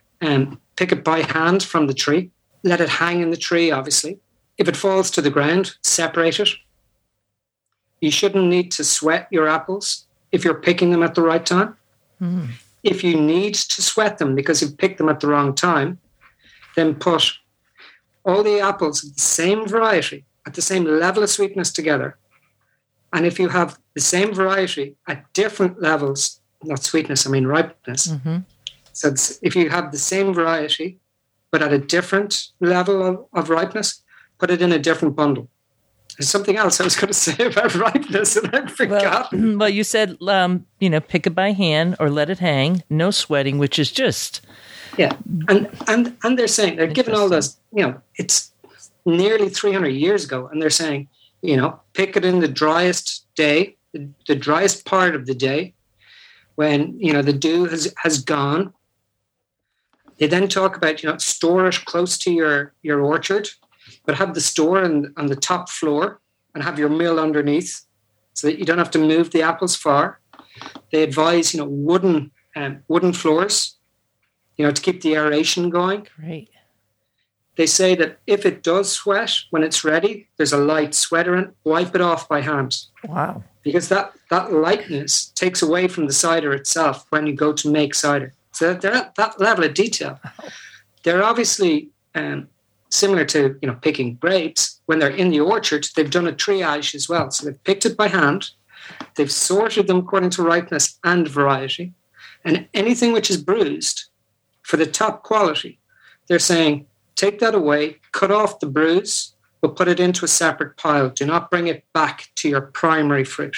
pick it by hand from the tree. Let it hang in the tree, obviously. If it falls to the ground, separate it. You shouldn't need to sweat your apples if you're picking them at the right time. If you need to sweat them because you've picked them at the wrong time, then put all the apples of the same variety at the same level of sweetness together. And if you have the same variety at different levels, not sweetness, I mean ripeness. So if you have the same variety, but at a different level of ripeness, put it in a different bundle. There's something else I was going to say about ripeness and I forgot. Well, you said, pick it by hand or let it hang. No sweating, which is just... Yeah. And they're saying, they're giving all those, it's nearly 300 years ago. And they're saying, pick it in the driest day, the driest part of the day when, the dew has gone. They then talk about, store it close to your orchard, but have the store on the top floor and have your mill underneath so that you don't have to move the apples far. They advise, wooden floors, to keep the aeration going. Great. They say that if it does sweat when it's ready, there's a light sweater, wipe it off by hand. Wow. Because that lightness takes away from the cider itself when you go to make cider. So they're at that level of detail. They're obviously... similar to picking grapes, when they're in the orchard, they've done a triage as well. So they've picked it by hand, they've sorted them according to ripeness and variety, and anything which is bruised for the top quality, they're saying take that away, cut off the bruise, but put it into a separate pile. Do not bring it back to your primary fruit.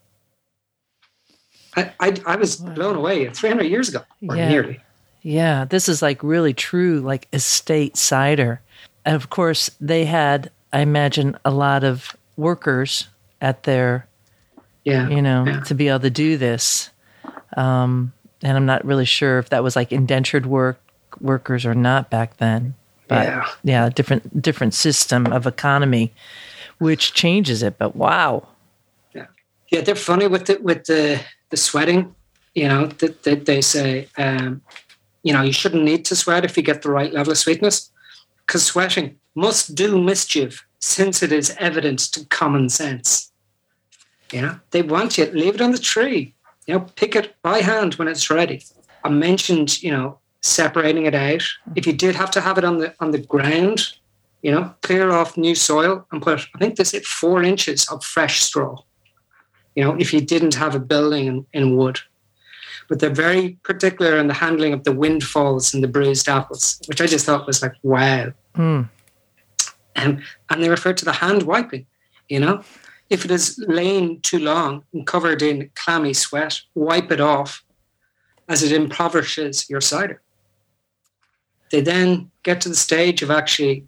I was blown away 300 years ago, or nearly. Yeah, this is like really true, like estate cider. And of course, they had, I imagine, a lot of workers at their, to be able to do this. And I'm not really sure if that was like indentured workers or not back then. But different system of economy, which changes it. But wow. Yeah, they're funny with the sweating. They say, you shouldn't need to sweat if you get the right level of sweetness, because sweating must do mischief since it is evident to common sense. They want you, leave it on the tree, pick it by hand when it's ready. I mentioned, separating it out. If you did have to have it on the ground, clear off new soil and put, I think they said 4 inches of fresh straw, if you didn't have a building in wood. But they're very particular in the handling of the windfalls and the bruised apples, which I just thought was like, wow. And they refer to the hand wiping, If it is laying too long and covered in clammy sweat, wipe it off, as it impoverishes your cider. They then get to the stage of actually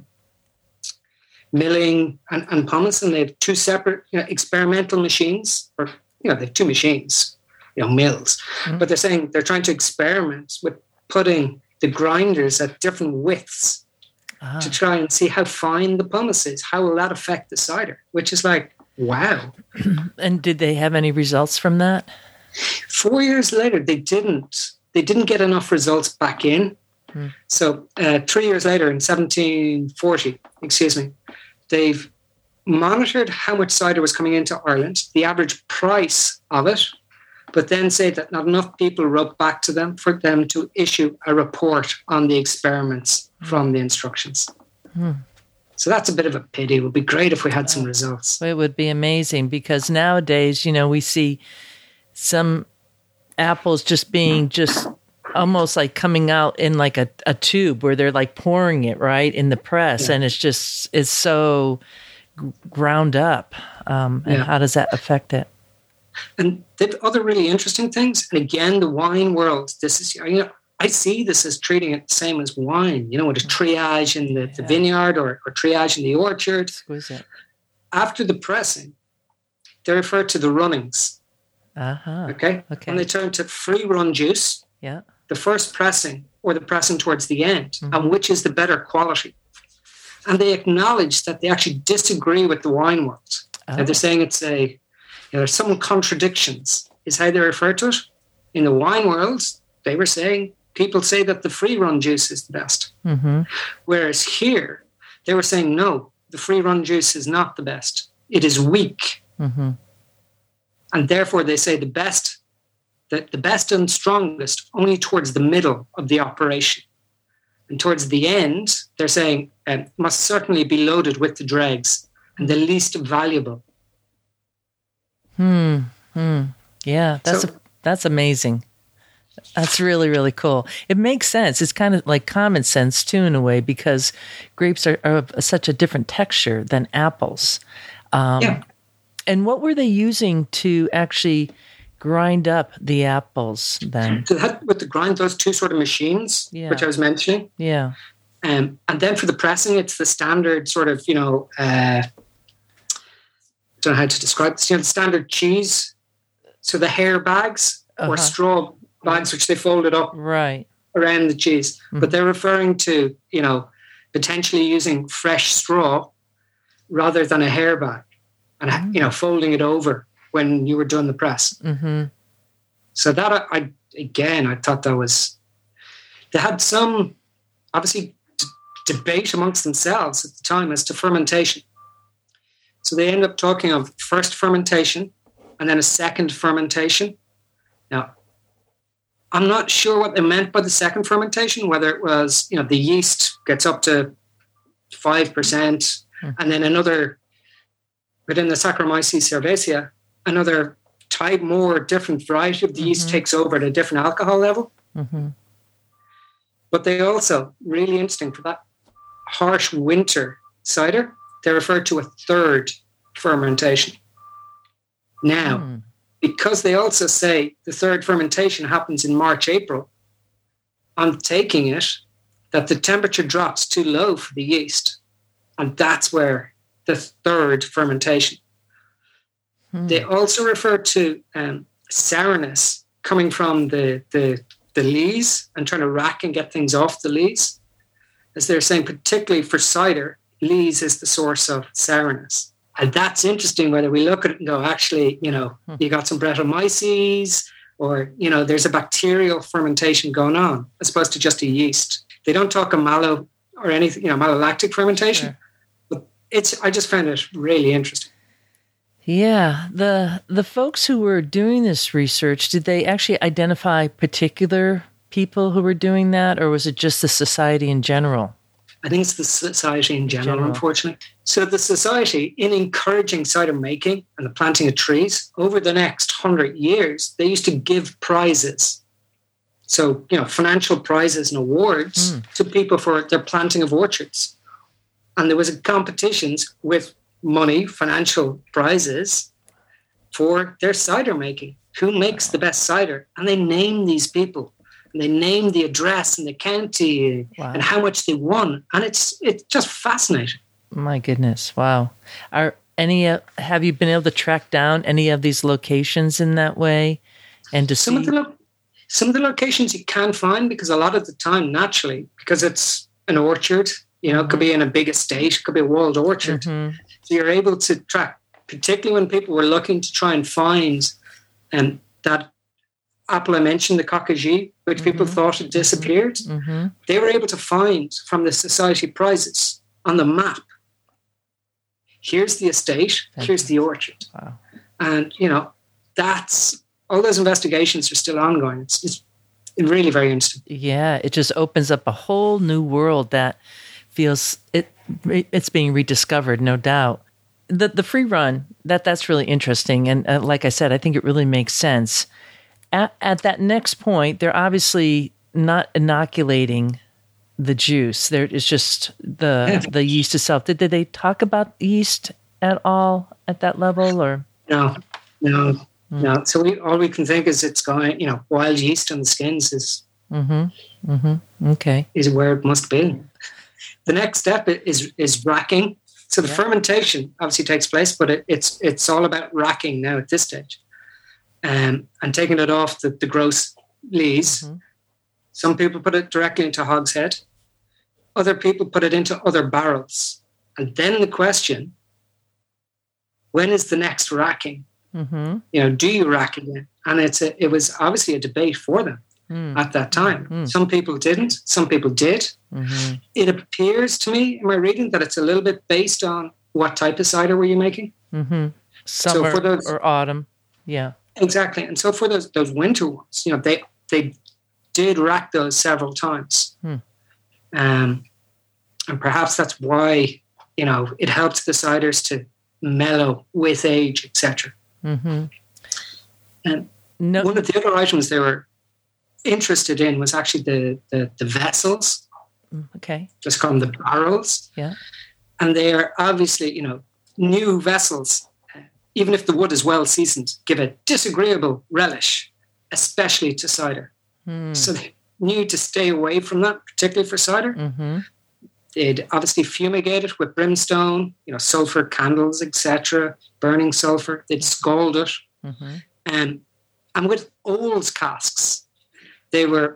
milling and pumice, and they have 2 separate experimental machines, or they have 2 machines, mills. But they're saying they're trying to experiment with putting the grinders at different widths to try and see how fine the pumice is. How will that affect the cider? Which is like, wow. And did they have any results from that? 4 years later, they didn't get enough results back in. So 3 years later, in 1740, they've monitored how much cider was coming into Ireland, the average price of it, but then say that not enough people wrote back to them for them to issue a report on the experiments from the instructions. So that's a bit of a pity. It would be great if we had some results. It would be amazing, because nowadays, we see some apples just being almost like coming out in like a tube where they're like pouring it right in the press, and it's so ground up. And how does that affect it? And the other really interesting things, and again, the wine world, this is, I see this as treating it the same as wine, with a triage in the vineyard or triage in the orchard. Exquisite. After the pressing, they refer to the runnings. Okay. And they turn to free run juice. Yeah. The first pressing or the pressing towards the end, and which is the better quality. And they acknowledge that they actually disagree with the wine world. And they're saying it's there's some contradictions, is how they refer to it. In the wine world, they were saying, people say that the free run juice is the best. Whereas here, they were saying, no, the free run juice is not the best. It is weak. And therefore, they say the best and strongest only towards the middle of the operation. And towards the end, they're saying must certainly be loaded with the dregs and the least valuable. Yeah, that's amazing. That's really, really cool. It makes sense. It's kind of like common sense too, in a way, because grapes are of such a different texture than apples. And what were they using to actually grind up the apples then? So that, with the grind, those 2 sort of machines, which I was mentioning. Yeah. And then for the pressing, it's the standard sort of, I don't know how to describe this, the standard cheese. So the hair bags or straw bags, which they folded up around the cheese. But they're referring to, potentially using fresh straw rather than a hair bag and, folding it over when you were doing the press. So that, I thought that was, they had some, obviously, debate amongst themselves at the time as to fermentation. So they end up talking of first fermentation and then a second fermentation. Now, I'm not sure what they meant by the second fermentation, whether it was, the yeast gets up to 5% and then another, within the Saccharomyces cerevisiae, another type, more different variety of the yeast takes over at a different alcohol level. But they also, really interesting for that, harsh winter cider, they refer to a third fermentation. Now, because they also say the third fermentation happens in March, April, I'm taking it that the temperature drops too low for the yeast. And that's where the third fermentation. They also refer to sourness coming from the lees and trying to rack and get things off the lees. As they're saying, particularly for cider, lees is the source of sourness. And that's interesting whether we look at it and go, actually, you got some Brettanomyces or, there's a bacterial fermentation going on as opposed to just a yeast. They don't talk of malo or anything, malolactic fermentation. Sure. But I just found it really interesting. Yeah. The folks who were doing this research, did they actually identify particular people who were doing that, or was it just the society in general? I think it's the society in general, unfortunately. So the society, in encouraging cider making and the planting of trees, over the next 100 years, they used to give prizes. So, financial prizes and awards to people for their planting of orchards. And there was competitions with money, financial prizes for their cider making. Who makes the best cider? And they name these people. And they name the address and the county and how much they won. And it's just fascinating. My goodness. Wow. Have you been able to track down any of these locations in that way? And to some of the locations you can find, because a lot of the time, naturally, because it's an orchard, it could be in a big estate, it could be a walled orchard. So you're able to track, particularly when people were looking to try and find that apple I mentioned, the Cockagy, which people thought had disappeared. They were able to find from the society prizes on the map, here's the estate, here's the orchard. Wow. And, that's, all those investigations are still ongoing. It's really very interesting. Yeah, it just opens up a whole new world that feels, it's being rediscovered, no doubt. The free run, that's really interesting. And like I said, I think it really makes sense. At that next point, they're obviously not inoculating the juice. It's just the yeast itself. Did they talk about yeast at all at that level, or no? So all we can think is it's going. Wild yeast on the skins is okay. Is where it must be. The next step is racking. So the fermentation obviously takes place, but it's all about racking now at this stage. And taking it off the gross lees. Some people put it directly into hogshead. Other people put it into other barrels. And then the question, when is the next racking? Do you rack again? And it was obviously a debate for them at that time. Some people didn't. Some people did. It appears to me, in my reading, that it's a little bit based on what type of cider were you making. Summer or autumn. Yeah. Exactly. And so for those winter ones, they did rack those several times. And perhaps that's why, it helps the ciders to mellow with age, etc. And one of the other items they were interested in was actually the vessels. Okay. Just call them the barrels. Yeah. And they are obviously, new vessels, even if the wood is well seasoned, give a disagreeable relish, especially to cider. So they knew to stay away from that, particularly for cider. They'd obviously fumigate it with brimstone, sulfur candles, etc., burning sulfur. They'd scald it. And with old casks, they were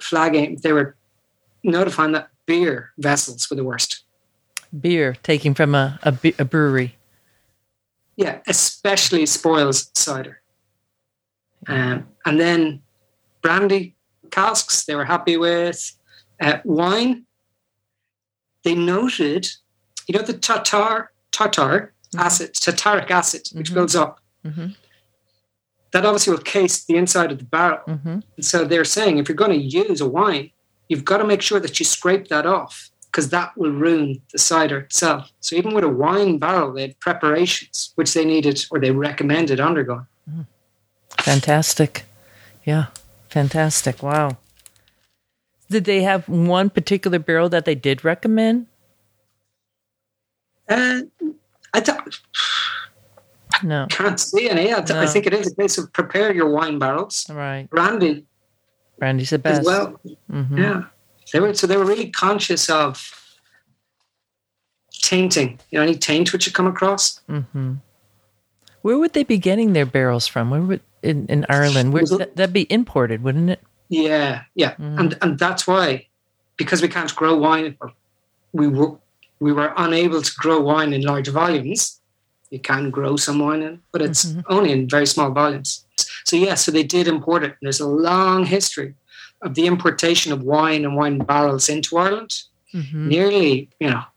notifying that beer vessels were the worst. Beer taken from a brewery. Yeah, especially spoils cider. And then brandy casks, they were happy with. Wine, they noted, the tartaric acid, which builds up. That obviously will case the inside of the barrel. And so they're saying, if you're going to use a wine, you've got to make sure that you scrape that off, because that will ruin the cider itself. So even with a wine barrel, they had preparations which they needed or they recommended undergoing. Fantastic. Yeah, fantastic. Wow. Did they have one particular barrel that they did recommend? Uh, I No. can't see any. I No. think it is a case of prepare your wine barrels. Right. Brandy Brandy's the best. as well. Mm-hmm. Yeah. They were really conscious of tainting. Any taint which you come across. Mm-hmm. Where would they be getting their barrels from? Where would in Ireland? That'd be imported, wouldn't it? Yeah. And that's why, because we can't grow wine, or we were unable to grow wine in large volumes. You can grow some wine in, but it's only in very small volumes. So they did import it. And there's a long history of the importation of wine and wine barrels into Ireland. Mm-hmm. Nearly,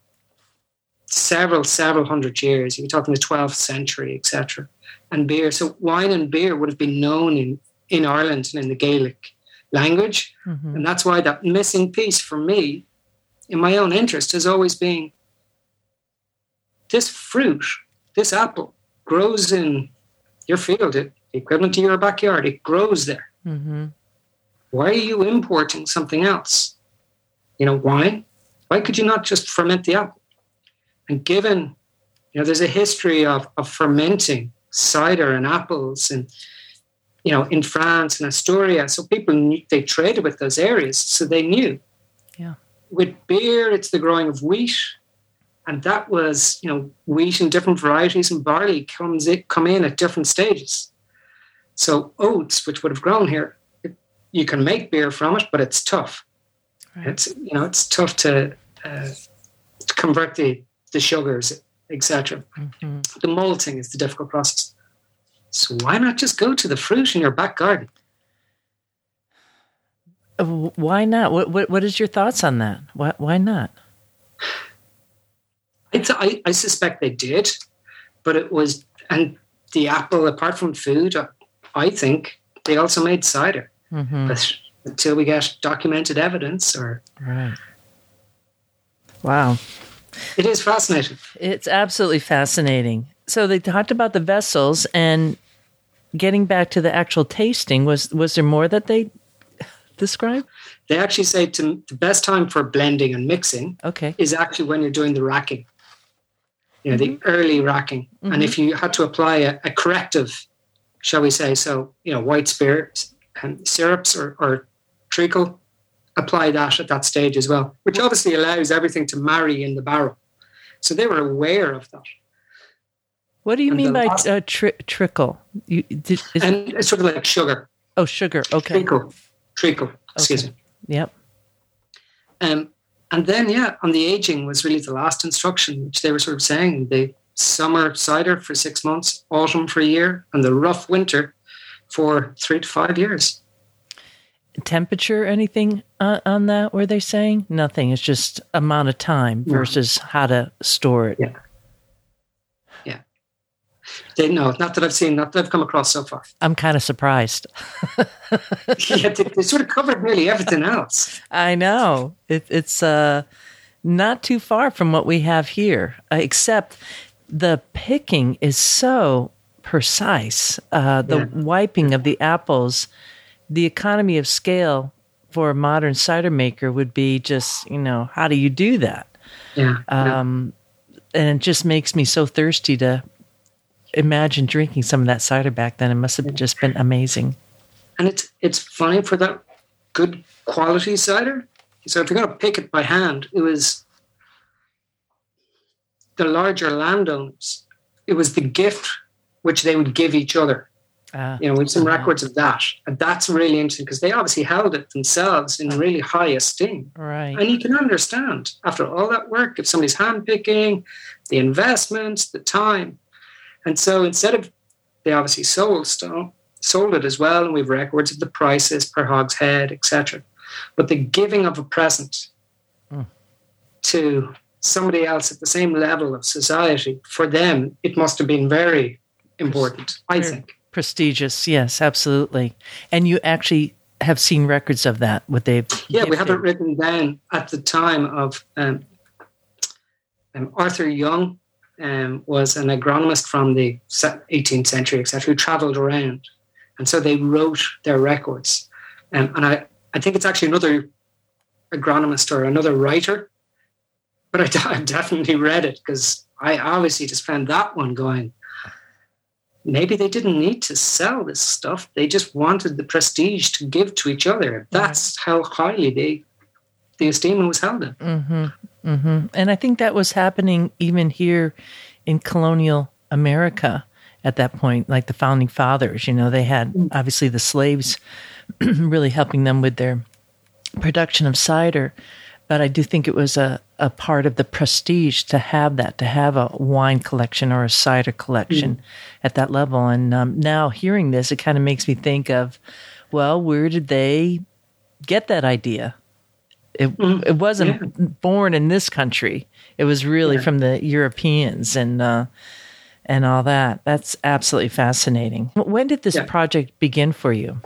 several hundred years. You're talking the 12th century, etc. And beer. So wine and beer would have been known in Ireland and in the Gaelic language. Mm-hmm. And that's why that missing piece for me, in my own interest, has always been this fruit, this apple, grows in your field, the equivalent to your backyard. It grows there. Mm-hmm. Why are you importing something else? Wine? Why could you not just ferment the apple? And given, there's a history of fermenting cider and apples and, in France and Asturias. So people they traded with those areas, so they knew. Yeah. With beer, it's the growing of wheat. And that was, wheat in different varieties and barley come in at different stages. So oats, which would have grown here, you can make beer from it, but it's tough. Right. It's tough to convert the sugars, etc. Mm-hmm. The malting is the difficult process. So why not just go to the fruit in your back garden? Why not? What is your thoughts on that? Why not? I suspect they did, but it was, and the apple, apart from food, I think they also made cider. Mm-hmm. But until we get documented evidence, or right. Wow. It is fascinating. It's absolutely fascinating. So they talked about the vessels, and getting back to the actual tasting, was there more that they described? They actually say the best time for blending and mixing is actually when you're doing the racking. The early racking. Mm-hmm. And if you had to apply a corrective, shall we say, so, white spirits and syrups or treacle, apply that at that stage as well, which obviously allows everything to marry in the barrel. So they were aware of that. What do you mean by trickle? And it's sort of like sugar. Oh, sugar. Okay. Treacle. Excuse me. Yep. And then, on the aging was really the last instruction, which they were sort of saying, the summer cider for 6 months, autumn for a year, and the rough winter for 3 to 5 years. Temperature, anything on that, were they saying? Nothing. It's just amount of time versus how to store it. Yeah. Not that I've seen, not that I've come across so far. I'm kind of surprised. They sort of covered nearly everything else. I know. It's not too far from what we have here, except the picking is so precise. The wiping of the apples, the economy of scale for a modern cider maker would be just, how do you do that? And it just makes me so thirsty to imagine drinking some of that cider back then. It must have just been amazing. And it's funny, for that good quality cider. So if you're going to pick it by hand, it was the larger landowners. It was the gift which they would give each other. With some records of that. And that's really interesting, because they obviously held it themselves in really high esteem. Right. And you can understand, after all that work, if somebody's hand-picking, the investment, the time. And so instead of, they obviously sold it as well, and we have records of the prices per hogshead, etc. But the giving of a present to somebody else at the same level of society, for them, it must have been very important, I think. Prestigious, yes, absolutely. And you actually have seen records of that, what they've gifted. We have it written down at the time of Arthur Young. Was an agronomist from the 18th century, etc., who travelled around. And so they wrote their records. And I think it's actually another agronomist or another writer, but I've definitely read it, because I obviously just found that one going, maybe they didn't need to sell this stuff. They just wanted the prestige to give to each other. That's how highly the esteem was held in. Mm-hmm. Mm-hmm. And I think that was happening even here in colonial America at that point, like the founding fathers. They had obviously the slaves really helping them with their production of cider. But I do think it was a part of the prestige to have that, to have a wine collection or a cider collection at that level. And now hearing this, it kind of makes me think of, well, where did they get that idea? It wasn't born in this country. It was really from the Europeans and all that. That's absolutely fascinating. When did this project begin for you?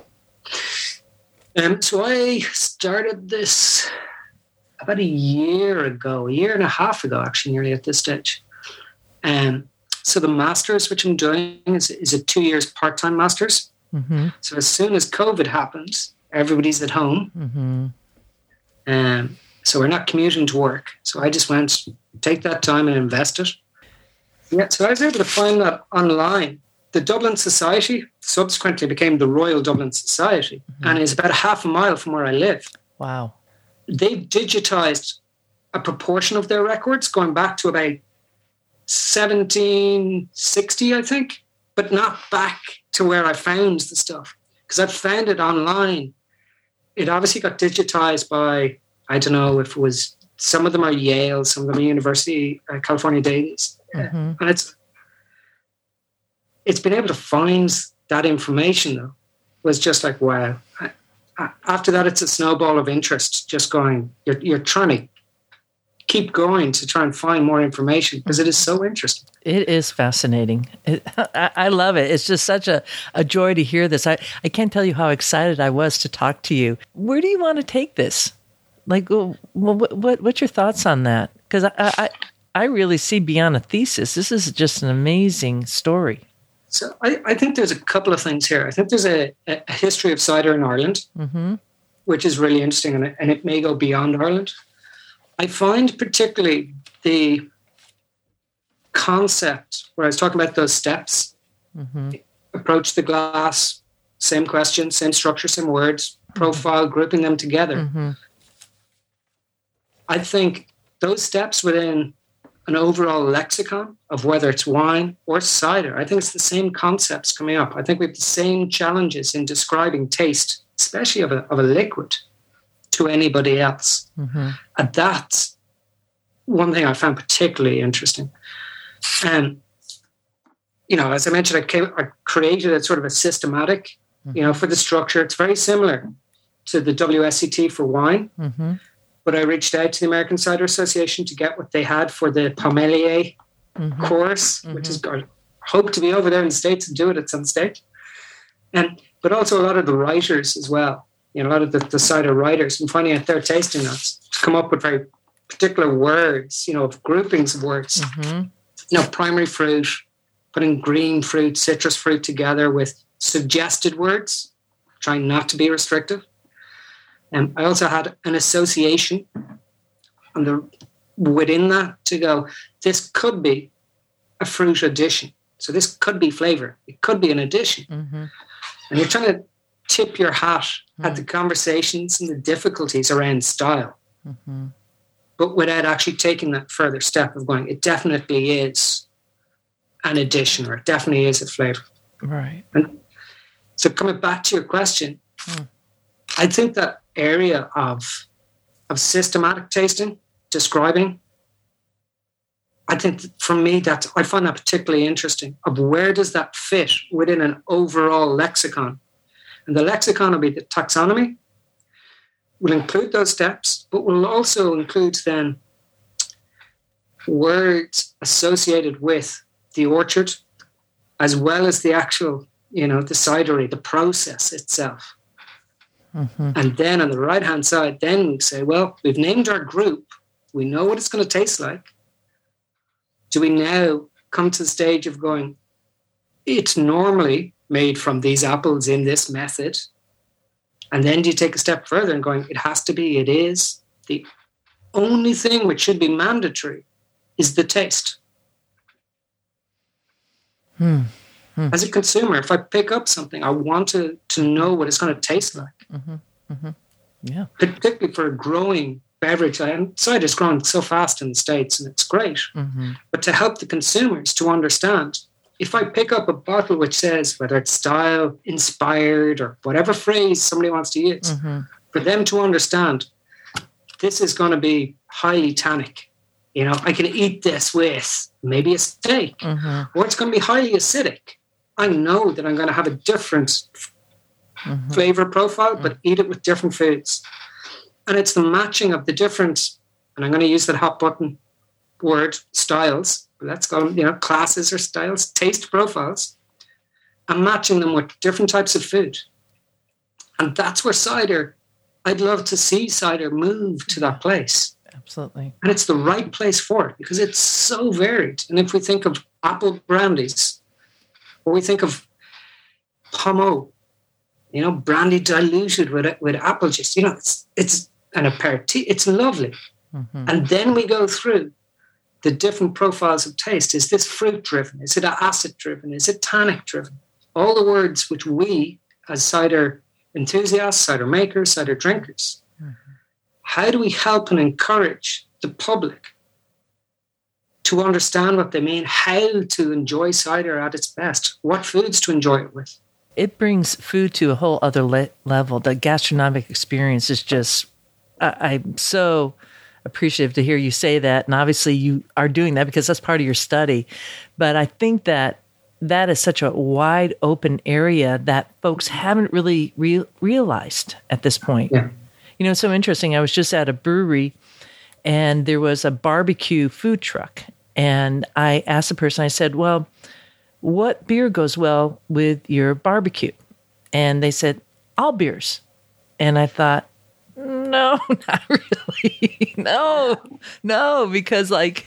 So I started this about a year and a half ago, actually, nearly at this stage. So the master's, which I'm doing, is a 2 years part-time master's. Mm-hmm. So as soon as COVID happens, everybody's at home. Mm-hmm. So we're not commuting to work. So I just went, take that time and invest it. Yeah, so I was able to find that online. The Dublin Society subsequently became the Royal Dublin Society, and is about a half a mile from where I live. Wow. They've digitized a proportion of their records going back to about 1760, I think, but not back to where I found the stuff, because I found it online. It obviously got digitized by, I don't know if it was, some of them are Yale, some of them are University, California Dailies. And it's been able to find that information, though, was just like, wow. After that, it's a snowball of interest, just going, you're trying to keep going to try and find more information because it is so interesting. It is fascinating. I love it. It's just such a joy to hear this. I can't tell you how excited I was to talk to you. Where do you want to take this? Like, what's your thoughts on that? Because I really see beyond a thesis. This is just an amazing story. So I think there's a couple of things here. I think there's a history of cider in Ireland, which is really interesting, and it may go beyond Ireland. I find particularly the concept where I was talking about those steps, approach the glass, same question, same structure, same words, profile, grouping them together. I think those steps within an overall lexicon of whether it's wine or cider, I think it's the same concepts coming up. I think we have the same challenges in describing taste, especially of a liquid, to anybody else. And that's one thing I found particularly interesting. And, as I mentioned, I created a sort of a systematic, for the structure. It's very similar to the WSET for wine. But I reached out to the American Cider Association to get what they had for the Palmelier course, which is, I hope to be over there in the States and do it at some stage. But also a lot of the writers as well, a lot of the cider writers, and finding out their tasting notes to come up with very particular words, of groupings of words. Primary fruit, putting green fruit, citrus fruit together with suggested words, trying not to be restrictive. I also had an association within that to go, this could be a fruit addition. So this could be flavor. It could be an addition. And you're trying to tip your hat at the conversations and the difficulties around style, but without actually taking that further step of going, it definitely is an addition, or it definitely is a flavor. Right. And so coming back to your question, I think that area of systematic tasting, describing, I think for me I find that particularly interesting, of where does that fit within an overall lexicon. And the lexicon will be the taxonomy, will include those steps, but will also include then words associated with the orchard, as well as the actual, the cidery, the process itself. And then on the right-hand side, then we say, well, we've named our group. We know what it's going to taste like. Do we now come to the stage of going, it's normally made from these apples in this method? And then do you take a step further and going, it is. The only thing which should be mandatory is the taste. As a consumer, if I pick up something, I want to know what it's going to taste like. Yeah. Particularly for a growing beverage. And cider is growing so fast in the States, and it's great. But to help the consumers to understand, if I pick up a bottle which says, whether it's style, inspired, or whatever phrase somebody wants to use, for them to understand, this is going to be highly tannic. You know, I can eat this with maybe a steak, or it's going to be highly acidic. I know that I'm going to have a different flavor profile, but eat it with different foods. And it's the matching of the different, and I'm going to use that hot button word, styles. Let's go, classes or styles, taste profiles, and matching them with different types of food. And that's where cider, I'd love to see cider move to that place. Absolutely. And it's the right place for it because it's so varied. And if we think of apple brandies, or we think of pommeau, brandy diluted with apple juice, it's an aperitif. It's lovely. And then we go through the different profiles of taste. Is this fruit driven? Is it acid driven? Is it tannic driven? All the words which we, as cider enthusiasts, cider makers, cider drinkers, how do we help and encourage the public to understand what they mean, how to enjoy cider at its best, what foods to enjoy it with? It brings food to a whole other level. The gastronomic experience is just, I'm so appreciative to hear you say that. And obviously you are doing that because that's part of your study. But I think that is such a wide open area that folks haven't really realized at this point. Yeah. It's so interesting. I was just at a brewery and there was a barbecue food truck. And I asked the person, I said, well, what beer goes well with your barbecue? And they said, all beers. And I thought, no, not really. No, because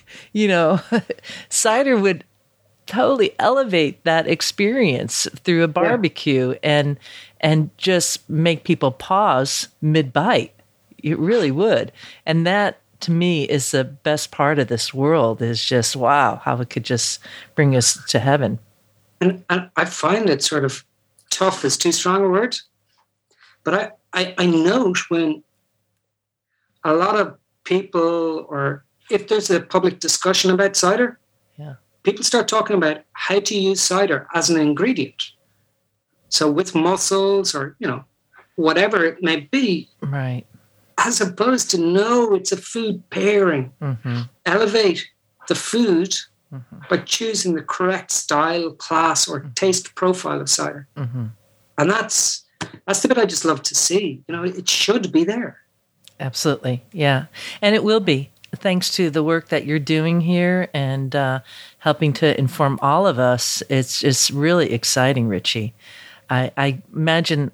cider would totally elevate that experience through a barbecue and just make people pause mid-bite. It really would. And that, to me, is the best part of this world, is just, wow, how it could just bring us to heaven. And I find it sort of tough is too strong a word. But I note when a lot of people, or if there's a public discussion about cider, people start talking about how to use cider as an ingredient. So with mussels or, whatever it may be. Right. As opposed to, no, it's a food pairing. Elevate the food by choosing the correct style, class, or taste profile of cider. And that's the bit I just love to see. It should be there. Absolutely. Yeah. And it will be, thanks to the work that you're doing here and helping to inform all of us. It's just really exciting, Richie. I imagine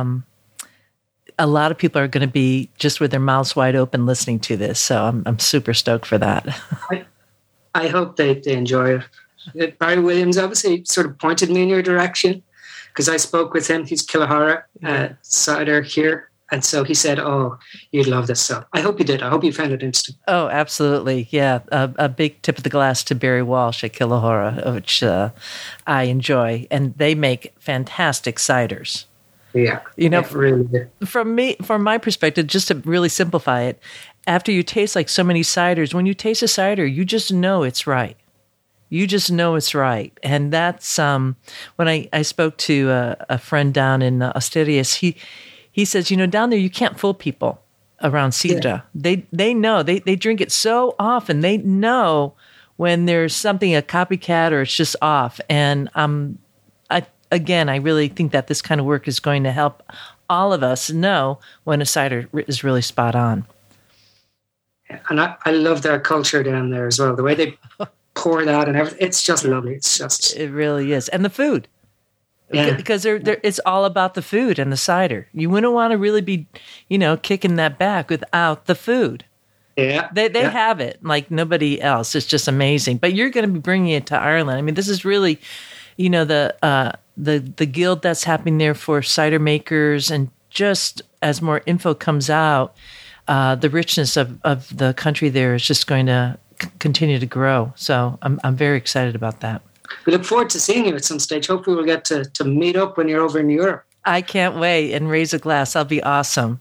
a lot of people are going to be just with their mouths wide open listening to this. So I'm super stoked for that. I hope they enjoy it. Barry Williams obviously sort of pointed me in your direction because I spoke with him. He's Killahara cider here. And so he said, oh, you'd love this. So I hope you did. I hope you found it interesting. Oh, absolutely. Yeah. A big tip of the glass to Barry Walsh at Killahara, which I enjoy. And they make fantastic ciders. Yeah. Really from my perspective, just to really simplify it, after you taste like so many ciders, when you taste a cider, you just know it's right. You just know it's right. And that's when I spoke to a friend down in Asturias, he says, down there you can't fool people around sidra. Yeah. They know. They drink it so often. They know when there's something, a copycat, or it's just off. And I really think that this kind of work is going to help all of us know when a cider is really spot on. And I love their culture down there as well. The way they pour that and everything, it's just lovely. It really is. And the food. Yeah. Because it's all about the food and the cider. You wouldn't want to really be, kicking that back without the food. Yeah. They have it like nobody else. It's just amazing. But you're going to be bringing it to Ireland. I mean, this is really, the guild that's happening there for cider makers, and just as more info comes out, the richness of the country there is just going to continue to grow. So I'm very excited about that. We look forward to seeing you at some stage. Hopefully we'll get to meet up when you're over in Europe. I can't wait, and raise a glass. That'll be awesome.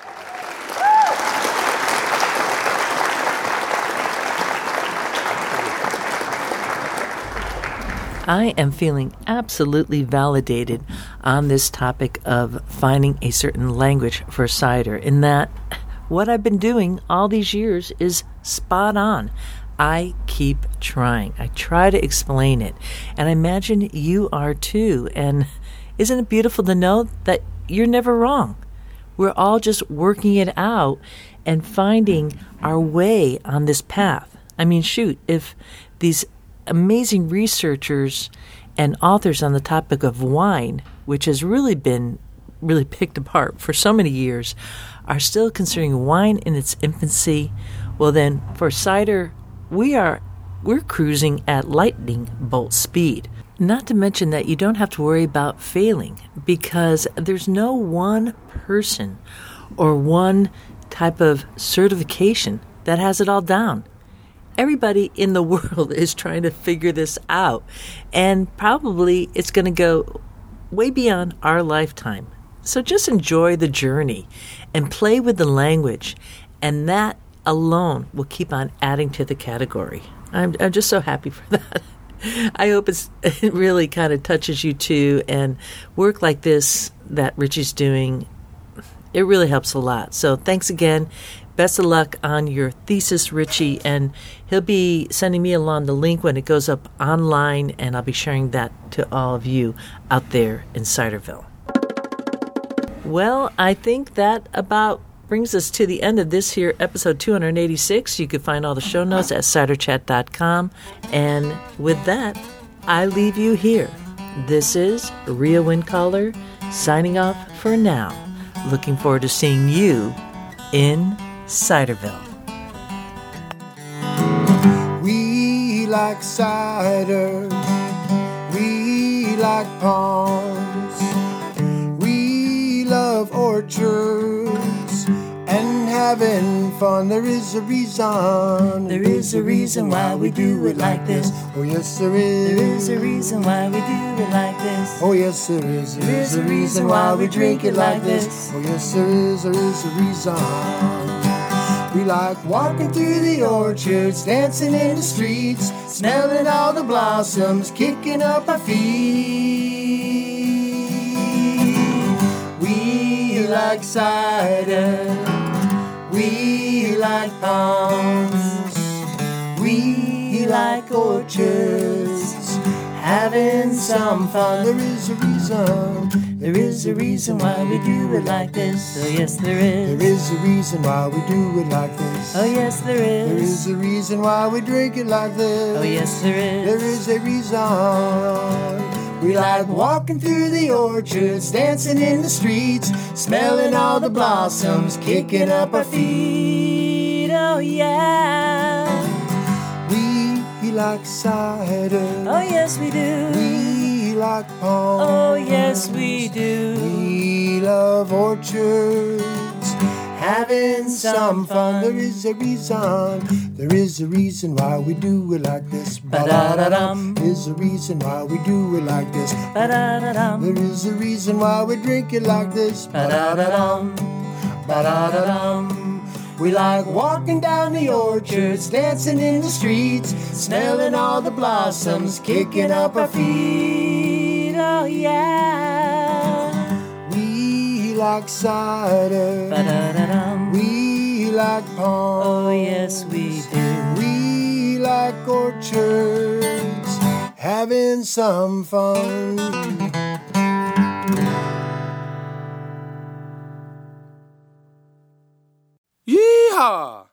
I am feeling absolutely validated on this topic of finding a certain language for cider, in that what I've been doing all these years is spot on. I keep trying. I try to explain it, and I imagine you are too. And isn't it beautiful to know that you're never wrong? We're all just working it out and finding our way on this path. I mean, shoot, if these amazing researchers and authors on the topic of wine, which has really been picked apart for so many years, are still considering wine in its infancy, well then, for cider, we're cruising at lightning bolt speed. Not to mention that you don't have to worry about failing, because there's no one person or one type of certification that has it all down. Everybody in the world is trying to figure this out, and probably it's going to go way beyond our lifetime. So just enjoy the journey and play with the language, and that alone will keep on adding to the category. I'm just so happy for that. I hope it really kind of touches you too, and work like this that Richie's doing, it really helps a lot. So thanks again. Best of luck on your thesis, Richie, and he'll be sending me along the link when it goes up online, and I'll be sharing that to all of you out there in Ciderville. Well, I think that about brings us to the end of this here episode 286. You can find all the show notes at ciderchat.com. And with that, I leave you here. This is Rhea Windcaller signing off for now. Looking forward to seeing you in Ciderville. We like cider. We like palms. We love orchards and having fun. There is a reason. There is a reason why we do it like this. Oh yes, there is. There is a reason why we do it like this. Oh yes, there is. There is a reason why we drink it like this. Oh yes, there is. There is a reason. We like walking through the orchards, dancing in the streets, smelling all the blossoms, kicking up our feet. We like cider. We like palms. We like orchards, having some fun. There is a reason. There is a reason why we do it like this. Oh yes, there is. There is a reason why we do it like this. Oh yes, there is. There is a reason why we drink it like this. Oh yes, there is. There is a reason. We like walking through the orchards, dancing in the streets, smelling all the blossoms, kicking up our feet. Oh yeah. We like cider. Oh yes, we do. We like palms. Oh yes, we do. We love orchards, having some fun. There is a reason. There is a reason why we do it like this. Ba-da-da-dum. There is a reason why we do it like this. Ba-da-da-dum. There is a reason why we drink it like this. Ba-da-da-dum. Ba-da-da-dum. We like walking down the orchards, dancing in the streets, smelling all the blossoms, kicking up our feet. Oh yeah. We like cider. Ba-da-da-dum. We like palms. Oh yes, we do. We like orchards, having some fun. Yeehaw!